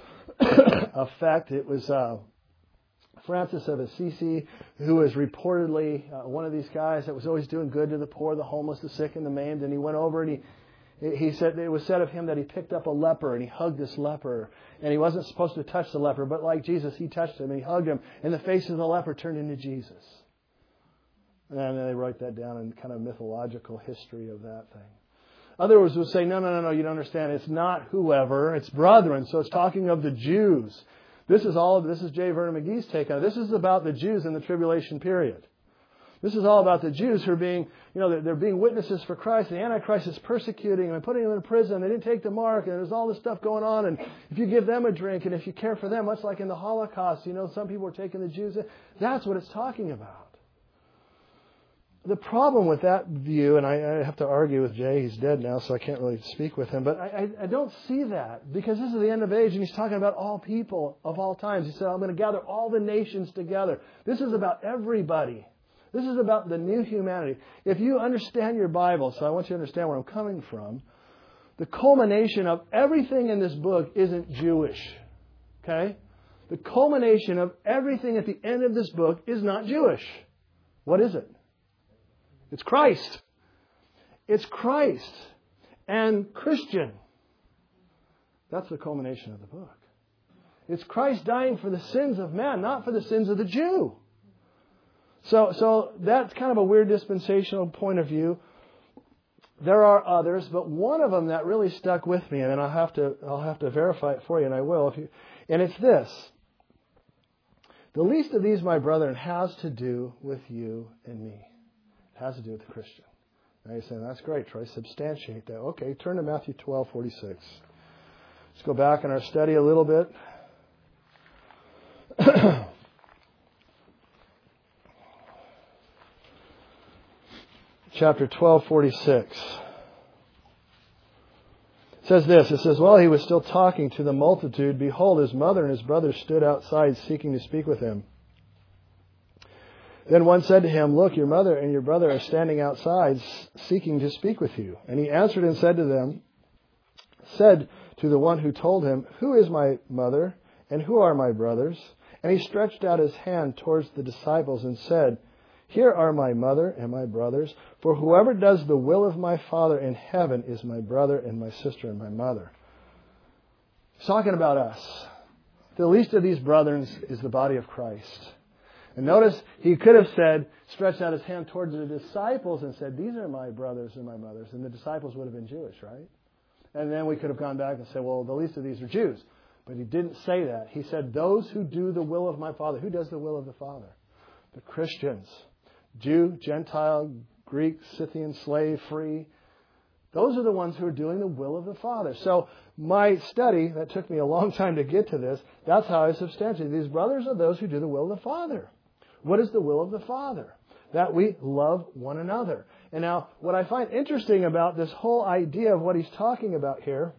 effect. It was Francis of Assisi, who was reportedly one of these guys that was always doing good to the poor, the homeless, the sick, and the maimed. And he went over and he said it was said of him that he picked up a leper and he hugged this leper. And he wasn't supposed to touch the leper, but like Jesus, he touched him and he hugged him. And the face of the leper turned into Jesus. And then they write that down in kind of mythological history of that thing. Others would say, no, you don't understand. It's not whoever, it's brethren. So it's talking of the Jews. This is J. Vernon McGee's take on it. This is about the Jews in the tribulation period. This is all about the Jews who are being, they're being witnesses for Christ. The Antichrist is persecuting them and putting them in prison. They didn't take the mark, and there's all this stuff going on. And if you give them a drink, and if you care for them, much like in the Holocaust, some people were taking the Jews in. That's what it's talking about. The problem with that view, and I have to argue with Jay, he's dead now, so I can't really speak with him, but I don't see that, because this is the end of age, and he's talking about all people of all times. He said, I'm going to gather all the nations together. This is about everybody. This is about the new humanity. If you understand your Bible, so I want you to understand where I'm coming from, the culmination of everything in this book isn't Jewish. Okay? The culmination of everything at the end of this book is not Jewish. What is it? It's Christ. It's Christ and Christian. That's the culmination of the book. It's Christ dying for the sins of man, not for the sins of the Jew. So that's kind of a weird dispensational point of view. there are others, but one of them that really stuck with me, and then I'll have to verify it for you, and I will. And it's this. The least of these, my brethren, has to do with you and me. It has to do with the Christian. Now you're saying, that's great, Troy. Substantiate that. Okay, turn to Matthew 12:46. Let's go back in our study a little bit. Chapter 12:46. It says this. It says, while he was still talking to the multitude, behold, his mother and his brothers stood outside seeking to speak with him. Then one said to him, look, your mother and your brother are standing outside seeking to speak with you. And he answered and said to the one who told him, who is my mother and who are my brothers? And he stretched out his hand towards the disciples and said, here are my mother and my brothers, for whoever does the will of my Father in heaven is my brother and my sister and my mother. He's talking about us. The least of these brethren is the body of Christ. And notice, he could have said, stretched out his hand towards the disciples and said, these are my brothers and my mothers. And the disciples would have been Jewish, right? And then we could have gone back and said, well, the least of these are Jews. But he didn't say that. He said, those who do the will of my Father. Who does the will of the Father? The Christians. Jew, Gentile, Greek, Scythian, slave, free. Those are the ones who are doing the will of the Father. So my study, that took me a long time to get to this, that's how I substantiate. These brothers are those who do the will of the Father. What is the will of the Father? That we love one another. And now, what I find interesting about this whole idea of what he's talking about here,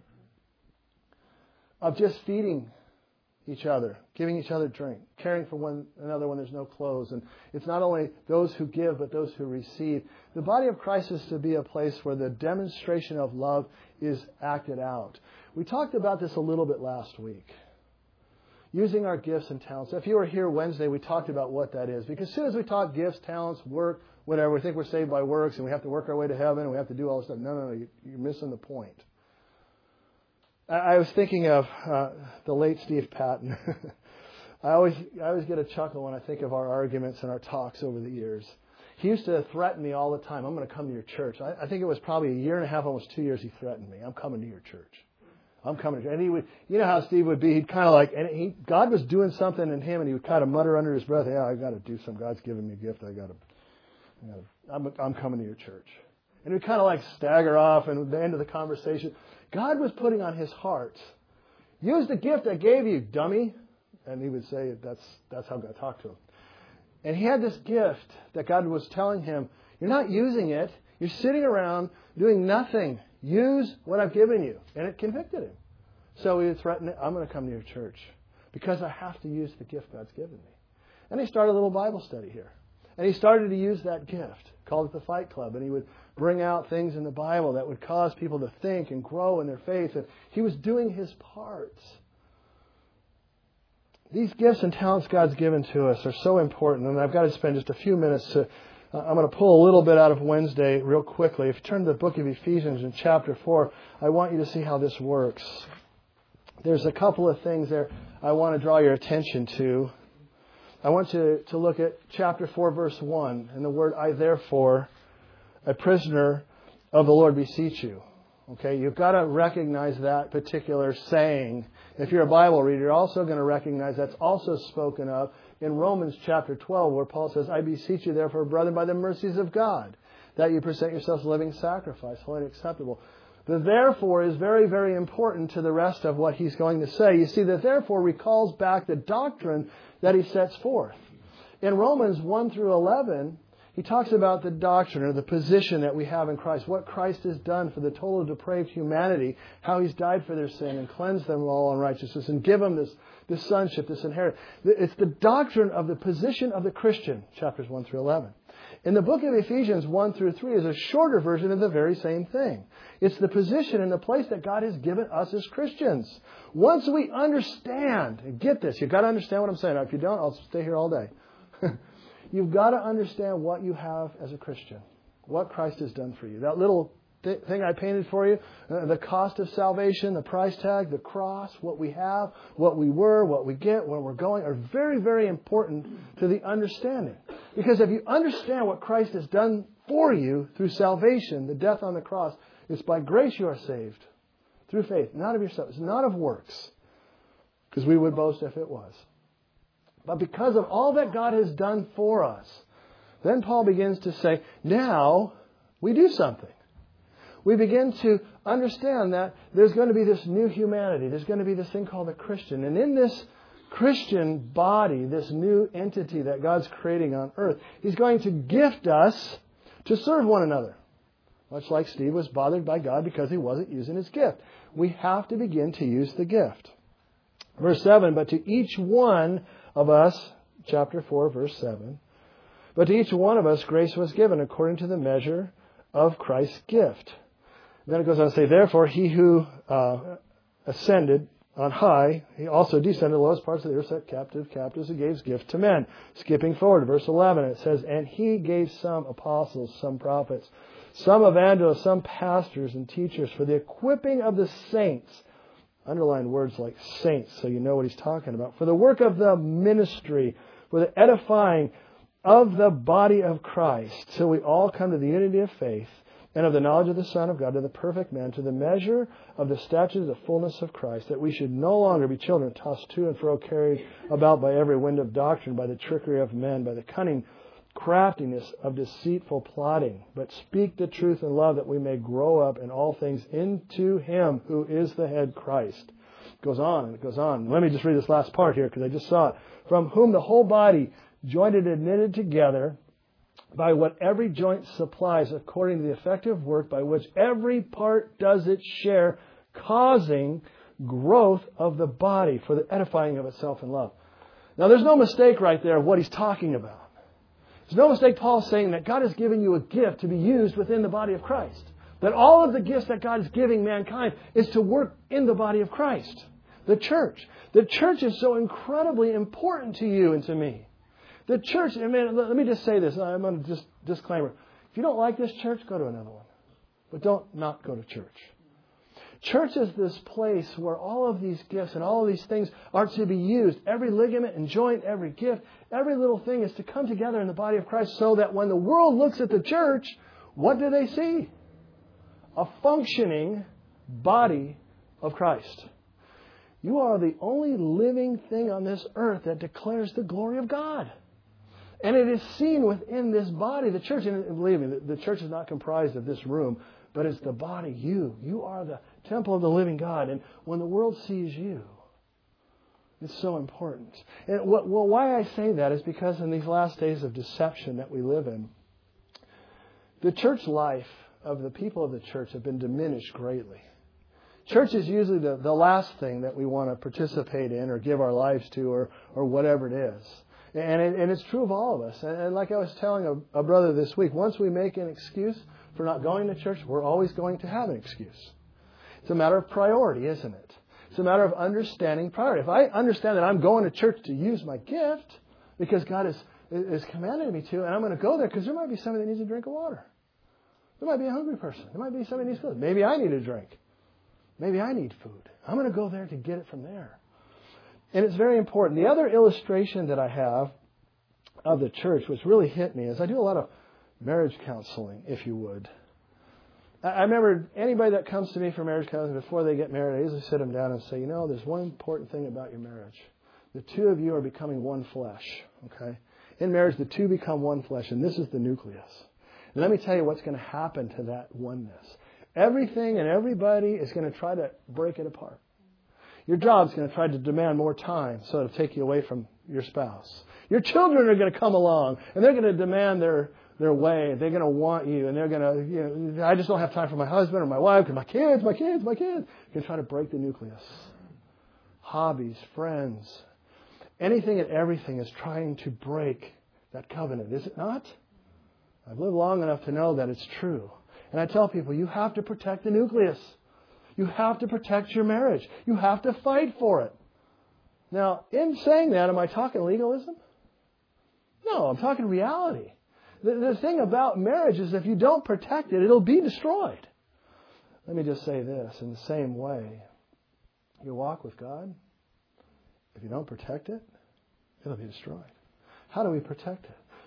of just feeding each other, giving each other drink, caring for one another when there's no clothes. And it's not only those who give, but those who receive. The body of Christ is to be a place where the demonstration of love is acted out. We talked about this a little bit last week. Using our gifts and talents. If you were here Wednesday, we talked about what that is. Because as soon as we talk gifts, talents, work, whatever, we think we're saved by works and we have to work our way to heaven and we have to do all this stuff. No, you're missing the point. I was thinking of the late Steve Patton. I always get a chuckle when I think of our arguments and our talks over the years. He used to threaten me all the time. I'm going to come to your church. I think it was probably a year and a half, almost 2 years, he threatened me. I'm coming to your church. I'm coming to church. And he would, you know how Steve would be. He'd kind of like, and God was doing something in him, and he would kind of mutter under his breath, yeah, I got to do something. God's given me a gift. I'm coming to your church. And he'd kind of like stagger off, and at the end of the conversation, God was putting on his heart, use the gift I gave you, dummy. And he would say that's how God talked to him. And he had this gift that God was telling him, you're not using it. You're sitting around doing nothing. Use what I've given you. And it convicted him. So he would threaten, I'm going to come to your church because I have to use the gift God's given me. And he started a little Bible study here. And he started to use that gift, called it the Fight Club. And he would bring out things in the Bible that would cause people to think and grow in their faith. And he was doing his part. These gifts and talents God's given to us are so important. And I've got to spend just a few minutes to... I'm going to pull a little bit out of Wednesday real quickly. If you turn to the book of Ephesians in chapter 4, I want you to see how this works. There's a couple of things there I want to draw your attention to. I want you to look at chapter 4, verse 1, and the word, I therefore, a prisoner of the Lord, beseech you. Okay, you've got to recognize that particular saying. If you're a Bible reader, you're also going to recognize that's also spoken of in Romans chapter 12, where Paul says, I beseech you therefore, brethren, by the mercies of God, that you present yourselves a living sacrifice, holy and acceptable. The therefore is very, very important to the rest of what he's going to say. You see, the therefore recalls back the doctrine that he sets forth. In Romans 1 through 11, he talks about the doctrine or the position that we have in Christ, what Christ has done for the total depraved humanity, how He's died for their sin and cleansed them of all unrighteousness and given them this sonship, this inheritance. It's the doctrine of the position of the Christian, chapters 1 through 11. In the book of Ephesians 1 through 3 is a shorter version of the very same thing. It's the position and the place that God has given us as Christians. Once we understand, and get this, you've got to understand what I'm saying. Now, if you don't, I'll stay here all day. You've got to understand what you have as a Christian, what Christ has done for you. That little thing I painted for you, the cost of salvation, the price tag, the cross, what we have, what we were, what we get, where we're going, are very, very important to the understanding. Because if you understand what Christ has done for you through salvation, the death on the cross, it's by grace you are saved. Through faith, not of yourselves, not of works. Because we would boast if it was. But because of all that God has done for us, then Paul begins to say, now we do something. We begin to understand that there's going to be this new humanity. There's going to be this thing called the Christian. And in this Christian body, this new entity that God's creating on earth, He's going to gift us to serve one another. Much like Steve was bothered by God because he wasn't using his gift. We have to begin to use the gift. Verse 7, but to each one of us, chapter 4, verse 7, but to each one of us grace was given according to the measure of Christ's gift. And then it goes on to say, therefore he who ascended on high, he also descended to the lowest parts of the earth, set captives, and gave gift to men. Skipping forward to verse 11, it says, and he gave some apostles, some prophets, some evangelists, some pastors and teachers for the equipping of the saints. Underline words like saints so you know what he's talking about. For the work of the ministry, for the edifying of the body of Christ, till we all come to the unity of faith and of the knowledge of the Son of God, to the perfect man, to the measure of the stature of the fullness of Christ, that we should no longer be children tossed to and fro, carried about by every wind of doctrine, by the trickery of men, by the cunning craftiness of deceitful plotting, but speak the truth in love, that we may grow up in all things into Him who is the head, Christ. It goes on and it goes on. Let me just read this last part here because I just saw it. From whom the whole body, jointed and knitted together by what every joint supplies, according to the effective work by which every part does its share, causing growth of the body for the edifying of itself in love. Now there's no mistake right there of what he's talking about. There's no mistake Paul's saying that God has given you a gift to be used within the body of Christ. That all of the gifts that God is giving mankind is to work in the body of Christ. The church. The church is so incredibly important to you and to me. The church, I mean, let me just say this. I'm going to just disclaimer. If you don't like this church, go to another one. But don't not go to church. Church is this place where all of these gifts and all of these things are to be used. Every ligament and joint, every gift, every little thing is to come together in the body of Christ so that when the world looks at the church, what do they see? A functioning body of Christ. You are the only living thing on this earth that declares the glory of God. And it is seen within this body, the church. And believe me, the church is not comprised of this room, but it's the body, you. You are the temple of the living God. And when the world sees you, it's so important. And why I say that is because in these last days of deception that we live in, the church life of the people of the church have been diminished greatly. Church is usually the last thing that we want to participate in or give our lives to or whatever it is. And it's true of all of us. And like I was telling a brother this week, once we make an excuse for not going to church, we're always going to have an excuse. It's a matter of priority, isn't it? It's a matter of understanding priority. If I understand that I'm going to church to use my gift because God has commanded me to, and I'm going to go there because there might be somebody that needs a drink of water. There might be a hungry person. There might be somebody that needs food. Maybe I need a drink. Maybe I need food. I'm going to go there to get it from there. And it's very important. The other illustration that I have of the church, which really hit me, is I do a lot of marriage counseling, if you would. I remember anybody that comes to me for marriage counseling before they get married, I usually sit them down and say, there's one important thing about your marriage. The two of you are becoming one flesh. Okay? In marriage, the two become one flesh, and this is the nucleus. And let me tell you what's going to happen to that oneness. Everything and everybody is going to try to break it apart. Your job's going to try to demand more time so it'll take you away from your spouse. Your children are going to come along and they're going to demand their way. They're going to want you and they're going to, I just don't have time for my husband or my wife because my kids. You're going to try to break the nucleus. Hobbies, friends, anything and everything is trying to break that covenant, is it not? I've lived long enough to know that it's true. And I tell people, you have to protect the nucleus. You have to protect your marriage. You have to fight for it. Now, in saying that, am I talking legalism? No, I'm talking reality. The thing about marriage is if you don't protect it, it'll be destroyed. Let me just say this. In the same way, your walk with God, if you don't protect it, it'll be destroyed. How do we protect it?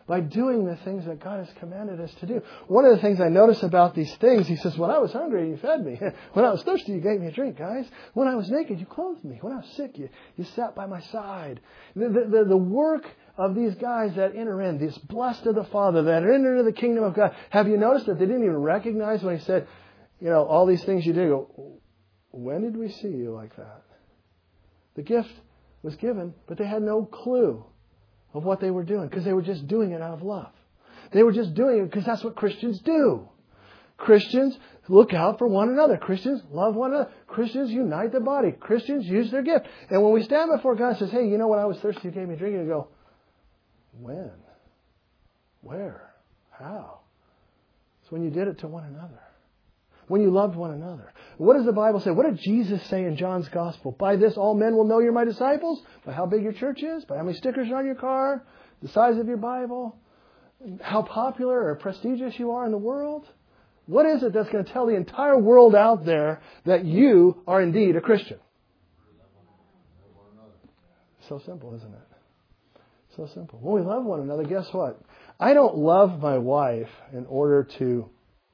by doing the things that God has commanded us to do. One of the things I notice about these things, he says, when I was hungry, you fed me. When I was thirsty, you gave me a drink, guys. When I was naked, you clothed me. When I was sick, you sat by my side. The work of these guys that enter in, these blessed of the Father, that enter into the kingdom of God, have you noticed that they didn't even recognize when he said, all these things you did? Go, when did we see you like that? The gift was given, but they had no clue of what they were doing, because they were just doing it out of love. They were just doing it because that's what Christians do. Christians look out for one another. Christians love one another. Christians unite the body. Christians use their gift. And when we stand before God and says, hey, when I was thirsty, you gave me a drink, and you go, when? Where? How? It's when you did it to one another. When you loved one another. What does the Bible say? What did Jesus say in John's Gospel? By this all men will know you're my disciples? By how big your church is? By how many stickers are on your car? The size of your Bible? How popular or prestigious you are in the world? What is it that's going to tell the entire world out there that you are indeed a Christian? So simple, isn't it? So simple. When we love one another, guess what? I don't love my wife in order to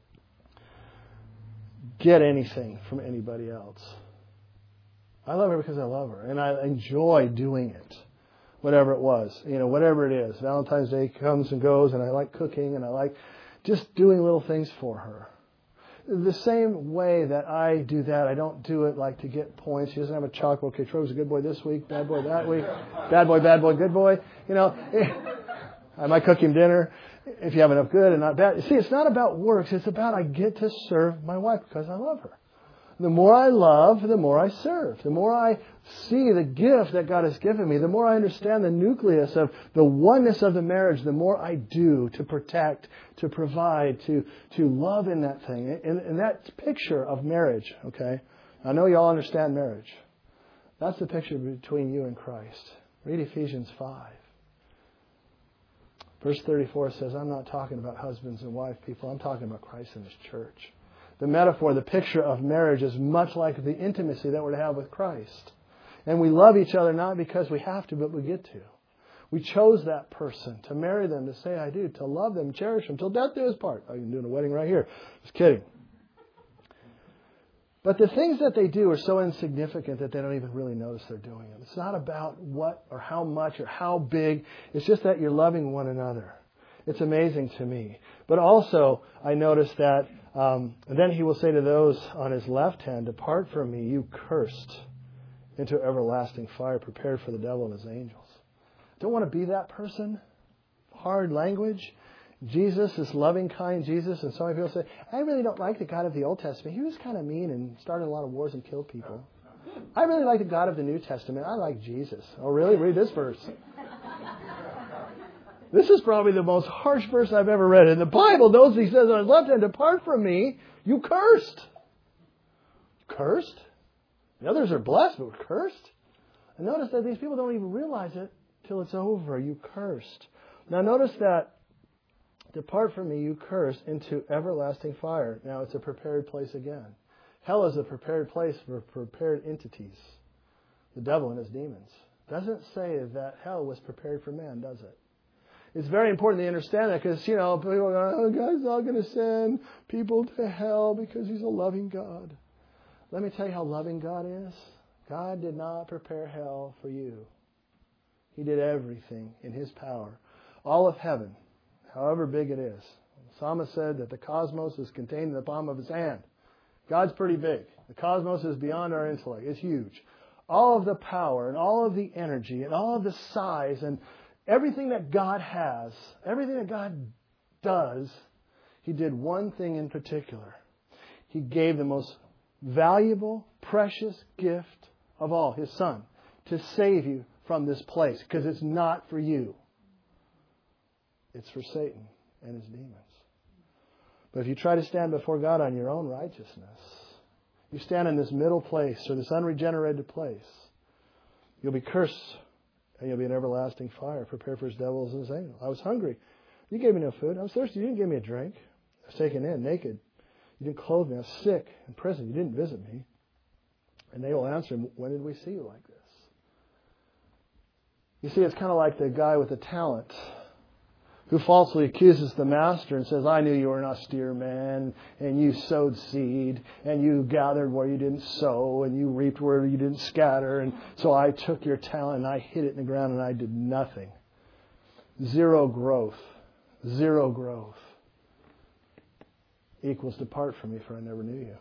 get anything from anybody else. I love her because I love her, and I enjoy doing it, whatever it was, whatever it is. Valentine's Day comes and goes, and I like cooking, and I like just doing little things for her. The same way that I do that, I don't do it like to get points. She doesn't have a chalkboard. Okay, Troy was a good boy this week, bad boy that week, bad boy, good boy. I might cook him dinner if you have enough good and not bad. See, it's not about works. It's about I get to serve my wife because I love her. The more I love, the more I serve. The more I see the gift that God has given me, the more I understand the nucleus of the oneness of the marriage, the more I do to protect, to provide, to love in that thing. And that picture of marriage, okay? I know you all understand marriage. That's the picture between you and Christ. Read Ephesians 5. Verse 34 says, I'm not talking about husbands and wife people. I'm talking about Christ and His church. The metaphor, the picture of marriage is much like the intimacy that we're to have with Christ. And we love each other not because we have to, but we get to. We chose that person to marry them, to say I do, to love them, cherish them, till death do us part. I'm doing a wedding right here. Just kidding. But the things that they do are so insignificant that they don't even really notice they're doing them. It's not about what or how much or how big. It's just that you're loving one another. It's amazing to me. But also, I notice that then He will say to those on His left hand, depart from me, you cursed, into everlasting fire prepared for the devil and his angels. Don't want to be that person. Hard language. Jesus is loving, kind Jesus. And so many people say, I really don't like the God of the Old Testament. He was kind of mean and started a lot of wars and killed people. I really like the God of the New Testament. I like Jesus. Oh, really? Read this verse. This is probably the most harsh verse I've ever read. In the Bible, those He says on His left hand, depart from me, you cursed. Cursed? The others are blessed, but we're cursed. And notice that these people don't even realize it till it's over. You cursed. Now notice that depart from me, you cursed, into everlasting fire. Now it's a prepared place again. Hell is a prepared place for prepared entities. The devil and his demons. Doesn't say that hell was prepared for man, does it? It's very important to understand that because, people are going, oh, God's not going to send people to hell because He's a loving God. Let me tell you how loving God is. God did not prepare hell for you. He did everything in His power. All of heaven, however big it is. The psalmist said that the cosmos is contained in the palm of His hand. God's pretty big. The cosmos is beyond our intellect. It's huge. All of the power and all of the energy and all of the size and everything that God has, everything that God does, He did one thing in particular. He gave the most valuable, precious gift of all, His Son, to save you from this place. Because it's not for you. It's for Satan and his demons. But if you try to stand before God on your own righteousness, you stand in this middle place or this unregenerated place, you'll be cursed and you'll be in everlasting fire, prepared for His devils and His angels. I was hungry. You gave me no food. I was thirsty. You didn't give me a drink. I was taken in naked. You didn't clothe me. I was sick in prison. You didn't visit me. And they will answer Him, when did we see you like this? You see, it's kind of like the guy with the talent who falsely accuses the master and says, I knew you were an austere man, and you sowed seed, and you gathered where you didn't sow, and you reaped where you didn't scatter, and so I took your talent and I hid it in the ground and I did nothing. Zero growth. Zero growth equals depart from me, for I never knew you.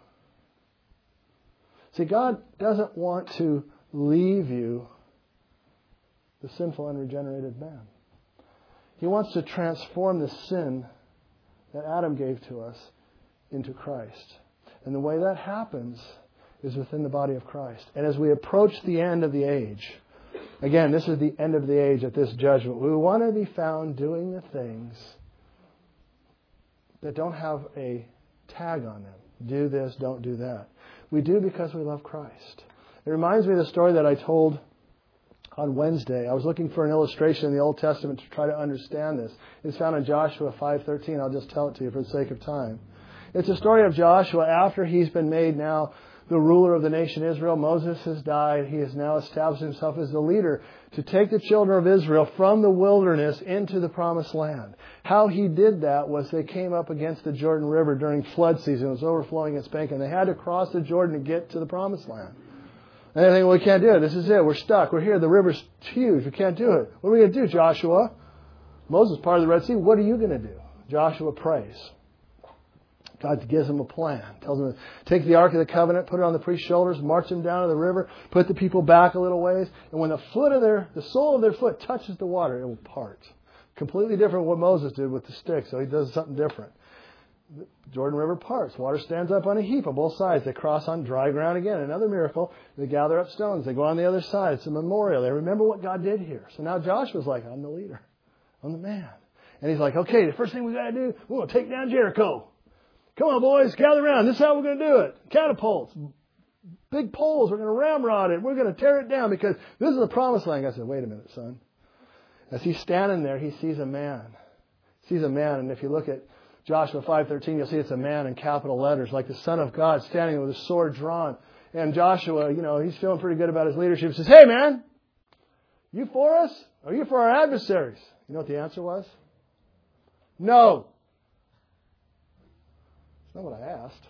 See, God doesn't want to leave you the sinful, unregenerated man. He wants to transform the sin that Adam gave to us into Christ. And the way that happens is within the body of Christ. And as we approach the end of the age, again, this is the end of the age at this judgment, we want to be found doing the things that don't have a tag on them. Do this, don't do that. We do because we love Christ. It reminds me of the story that I told on Wednesday. I was looking for an illustration in the Old Testament to try to understand this. It's found in Joshua 5:13. I'll just tell it to you for the sake of time. It's a story of Joshua after he's been made now the ruler of the nation Israel. Moses has died. He has now established himself as the leader to take the children of Israel from the wilderness into the promised land. How he did that was they came up against the Jordan River during flood season. It was overflowing its bank, and they had to cross the Jordan to get to the promised land. And they think, well, we can't do it. This is it. We're stuck. We're here. The river's huge. We can't do it. What are we going to do, Joshua? Moses is part of the Red Sea. What are you going to do? Joshua prays. God gives him a plan. Tells him to take the Ark of the Covenant, put it on the priest's shoulders, march them down to the river, put the people back a little ways, and when the sole of their foot touches the water, it will part. Completely different than what Moses did with the stick, so he does something different. The Jordan River parts. Water stands up on a heap on both sides. They cross on dry ground again. Another miracle. They gather up stones. They go on the other side. It's a memorial. They remember what God did here. So now Joshua's like, I'm the leader. I'm the man. And he's like, okay, the first thing we got to do, we're going to take down Jericho. Come on, boys, gather around. This is how we're going to do it. Catapults. Big poles. We're going to ramrod it. We're going to tear it down because this is the promised land. I said, wait a minute, son. As he's standing there, he sees a man. And if you look at Joshua 5:13, you'll see it's a man in capital letters, like the Son of God standing there with his sword drawn. And Joshua, he's feeling pretty good about his leadership. He says, hey, man, you for us or you for our adversaries? You know what the answer was? No. That's not what I asked.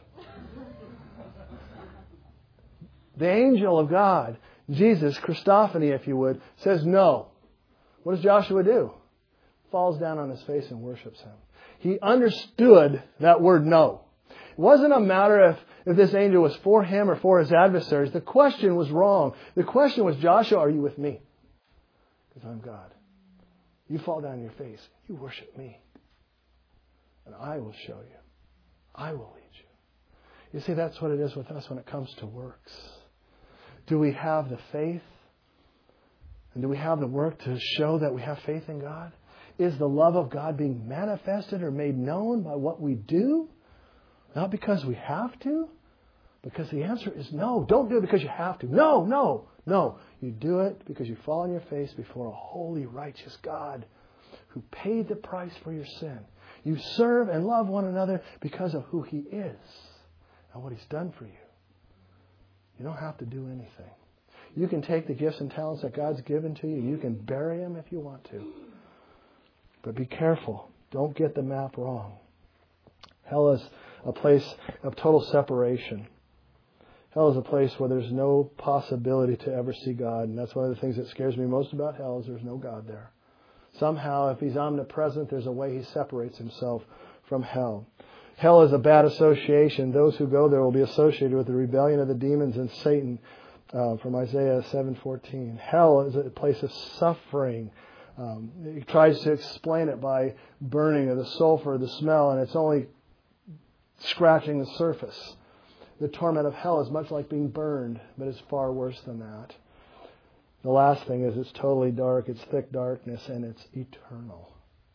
The angel of God, Jesus, Christophany, if you would, says no. What does Joshua do? Falls down on his face and worships him. He understood that word no. It wasn't a matter if this angel was for him or for his adversaries. The question was wrong. The question was, Joshua, are you with me? Because I'm God. You fall down on your face. You worship me. And I will show you. I will lead you. You see, that's what it is with us when it comes to works. Do we have the faith? And do we have the work to show that we have faith in God? Is the love of God being manifested or made known by what we do? Not because we have to, because the answer is no. Don't do it because you have to. No. You do it because you fall on your face before a holy, righteous God who paid the price for your sin. You serve and love one another because of who He is and what He's done for you. You don't have to do anything. You can take the gifts and talents that God's given to you. You can bury them if you want to. But be careful. Don't get the map wrong. Hell is a place of total separation. Hell is a place where there's no possibility to ever see God. And that's one of the things that scares me most about hell is there's no God there. Somehow, if He's omnipresent, there's a way He separates Himself from hell. Hell is a bad association. Those who go there will be associated with the rebellion of the demons and Satan, from Isaiah 7:14. Hell is a place of suffering. He tries to explain it by burning of the sulfur, the smell, and it's only scratching the surface. The torment of hell is much like being burned, but it's far worse than that. The last thing is it's totally dark, it's thick darkness, and it's eternal.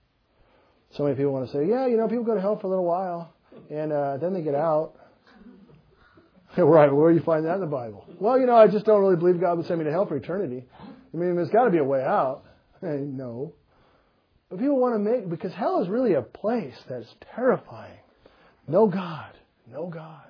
So many people want to say, people go to hell for a little while, and then they get out. Right, where do you find that in the Bible? Well, I just don't really believe God would send me to hell for eternity. I mean, there's got to be a way out. No. But people want to because hell is really a place that's terrifying. No God. No God.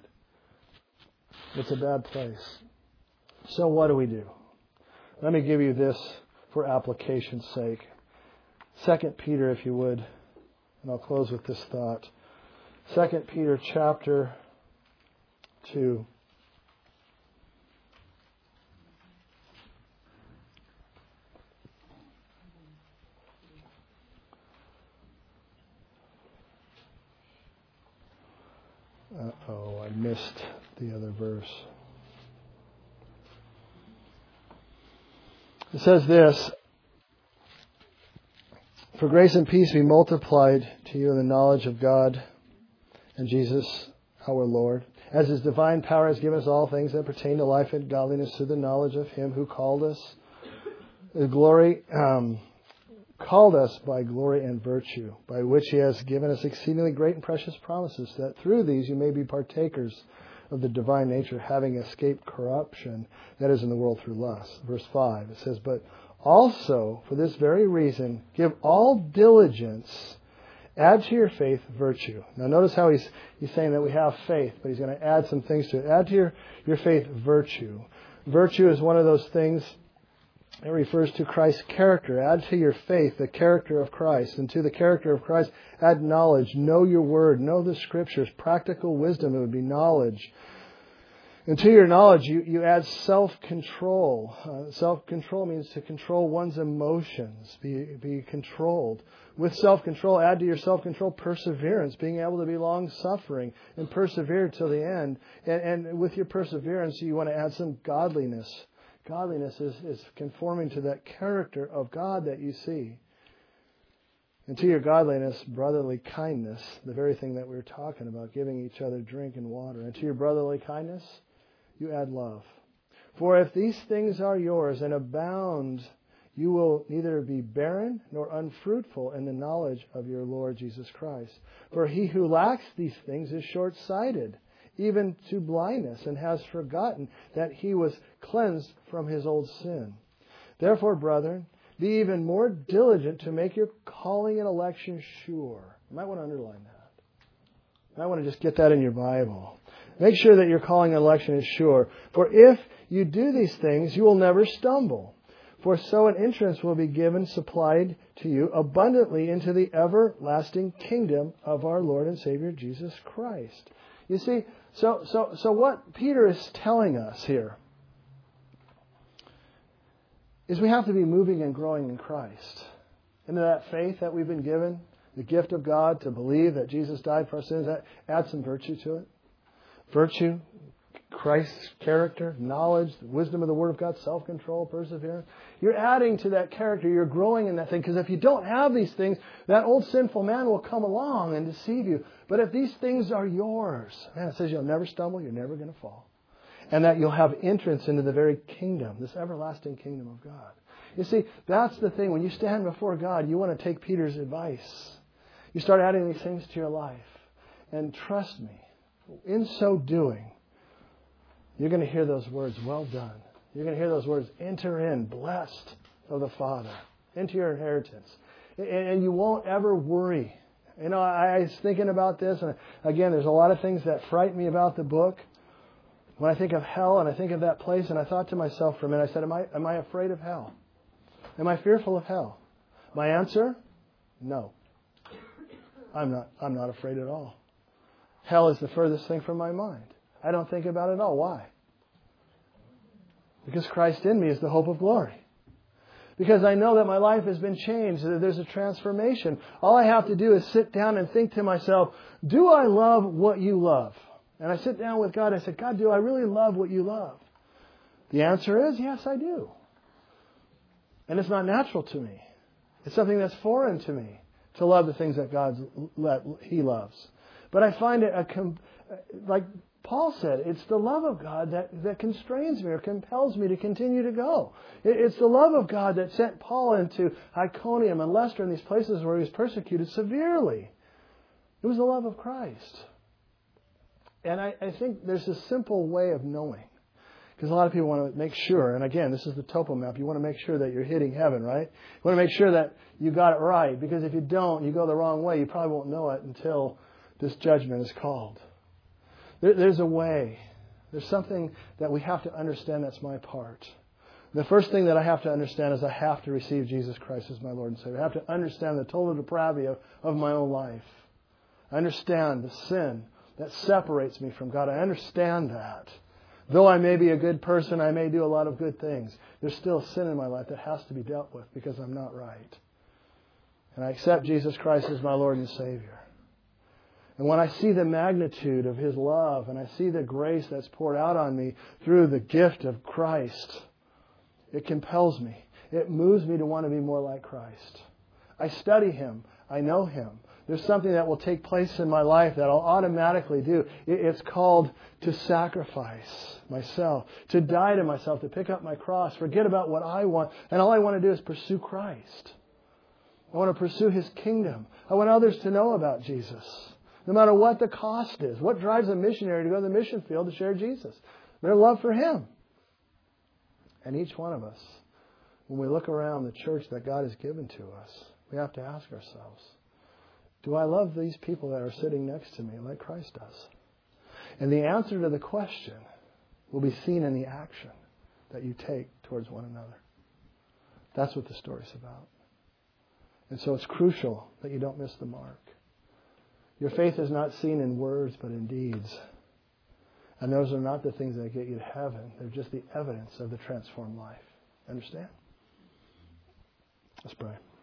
It's a bad place. So what do we do? Let me give you this for application's sake. 2 Peter, if you would. And I'll close with this thought. 2 Peter chapter 2. I missed the other verse. It says this, "For grace and peace be multiplied to you in the knowledge of God and Jesus our Lord, as His divine power has given us all things that pertain to life and godliness through the knowledge of Him who called us called us by glory and virtue, by which He has given us exceedingly great and precious promises, that through these you may be partakers of the divine nature, having escaped corruption that is in the world through lust." Verse 5, it says, "But also, for this very reason, give all diligence, add to your faith virtue." Now notice how he's saying that we have faith, but he's going to add some things to it. Add to your faith virtue. Virtue is one of those things that refers to Christ's character. Add to your faith the character of Christ. And to the character of Christ, add knowledge. Know your word. Know the Scriptures. Practical wisdom, it would be knowledge. And to your knowledge, you add self-control. Self-control means to control one's emotions, be controlled. With self-control, add to your self-control perseverance, being able to be long-suffering and persevere till the end. And with your perseverance, you want to add some godliness. Godliness is conforming to that character of God that you see. And to your godliness, brotherly kindness, the very thing that we were talking about, giving each other drink and water. And to your brotherly kindness, you add love. For if these things are yours and abound, you will neither be barren nor unfruitful in the knowledge of your Lord Jesus Christ. For he who lacks these things is short-sighted, even to blindness, and has forgotten that he was cleansed from his old sin. Therefore, brethren, be even more diligent to make your calling and election sure. You might want to underline that. You might want to just get that in your Bible. Make sure that your calling and election is sure. For if you do these things, you will never stumble. For so an entrance will be given, supplied to you abundantly into the everlasting kingdom of our Lord and Savior Jesus Christ. You see, so what Peter is telling us here is we have to be moving and growing in Christ. Into that faith that we've been given, the gift of God to believe that Jesus died for our sins, add some virtue to it. Virtue, Christ's character, knowledge, the wisdom of the Word of God, self-control, perseverance. You're adding to that character. You're growing in that thing. Because if you don't have these things, that old sinful man will come along and deceive you. But if these things are yours, man, it says you'll never stumble, you're never going to fall. And that you'll have entrance into the very kingdom, this everlasting kingdom of God. You see, that's the thing. When you stand before God, you want to take Peter's advice. You start adding these things to your life. And trust me, in so doing, you're going to hear those words, well done. You're going to hear those words, enter in, blessed of the Father, into your inheritance. And you won't ever worry. You know, I was thinking about this, and again, there's a lot of things that frighten me about the book. When I think of hell and I think of that place, and I thought to myself for a minute, I said, am I afraid of hell? Am I fearful of hell? My answer? No. I'm not afraid at all. Hell is the furthest thing from my mind. I don't think about it at all. Why? Because Christ in me is the hope of glory. Because I know that my life has been changed, that there's a transformation. All I have to do is sit down and think to myself, do I love what you love? And I sit down with God and I say, God, do I really love what you love? The answer is, yes, I do. And it's not natural to me. It's something that's foreign to me to love the things that He loves. But I find it, like Paul said, it's the love of God that constrains me or compels me to continue to go. It's the love of God that sent Paul into Iconium and Lystra and these places where he was persecuted severely. It was the love of Christ. And I think there's a simple way of knowing. Because a lot of people want to make sure, and again, this is the topo map, you want to make sure that you're hitting heaven, right? You want to make sure that you got it right. Because if you don't, you go the wrong way, you probably won't know it until this judgment is called. There's a way. There's something that we have to understand that's my part. The first thing that I have to understand is I have to receive Jesus Christ as my Lord and Savior. I have to understand the total depravity of my own life. I understand the sin that separates me from God. I understand that. Though I may be a good person, I may do a lot of good things, there's still sin in my life that has to be dealt with because I'm not right. And I accept Jesus Christ as my Lord and Savior. And when I see the magnitude of His love and I see the grace that's poured out on me through the gift of Christ, it compels me. It moves me to want to be more like Christ. I study Him. I know Him. There's something that will take place in my life that I'll automatically do. It's called to sacrifice myself, to die to myself, to pick up my cross, forget about what I want, and all I want to do is pursue Christ. I want to pursue His kingdom. I want others to know about Jesus, no matter what the cost is. What drives a missionary to go to the mission field to share Jesus? Their love for Him. And each one of us, when we look around the church that God has given to us, we have to ask ourselves, do I love these people that are sitting next to me like Christ does? And the answer to the question will be seen in the action that you take towards one another. That's what the story's about. And so it's crucial that you don't miss the mark. Your faith is not seen in words, but in deeds. And those are not the things that get you to heaven. They're just the evidence of the transformed life. Understand? Let's pray.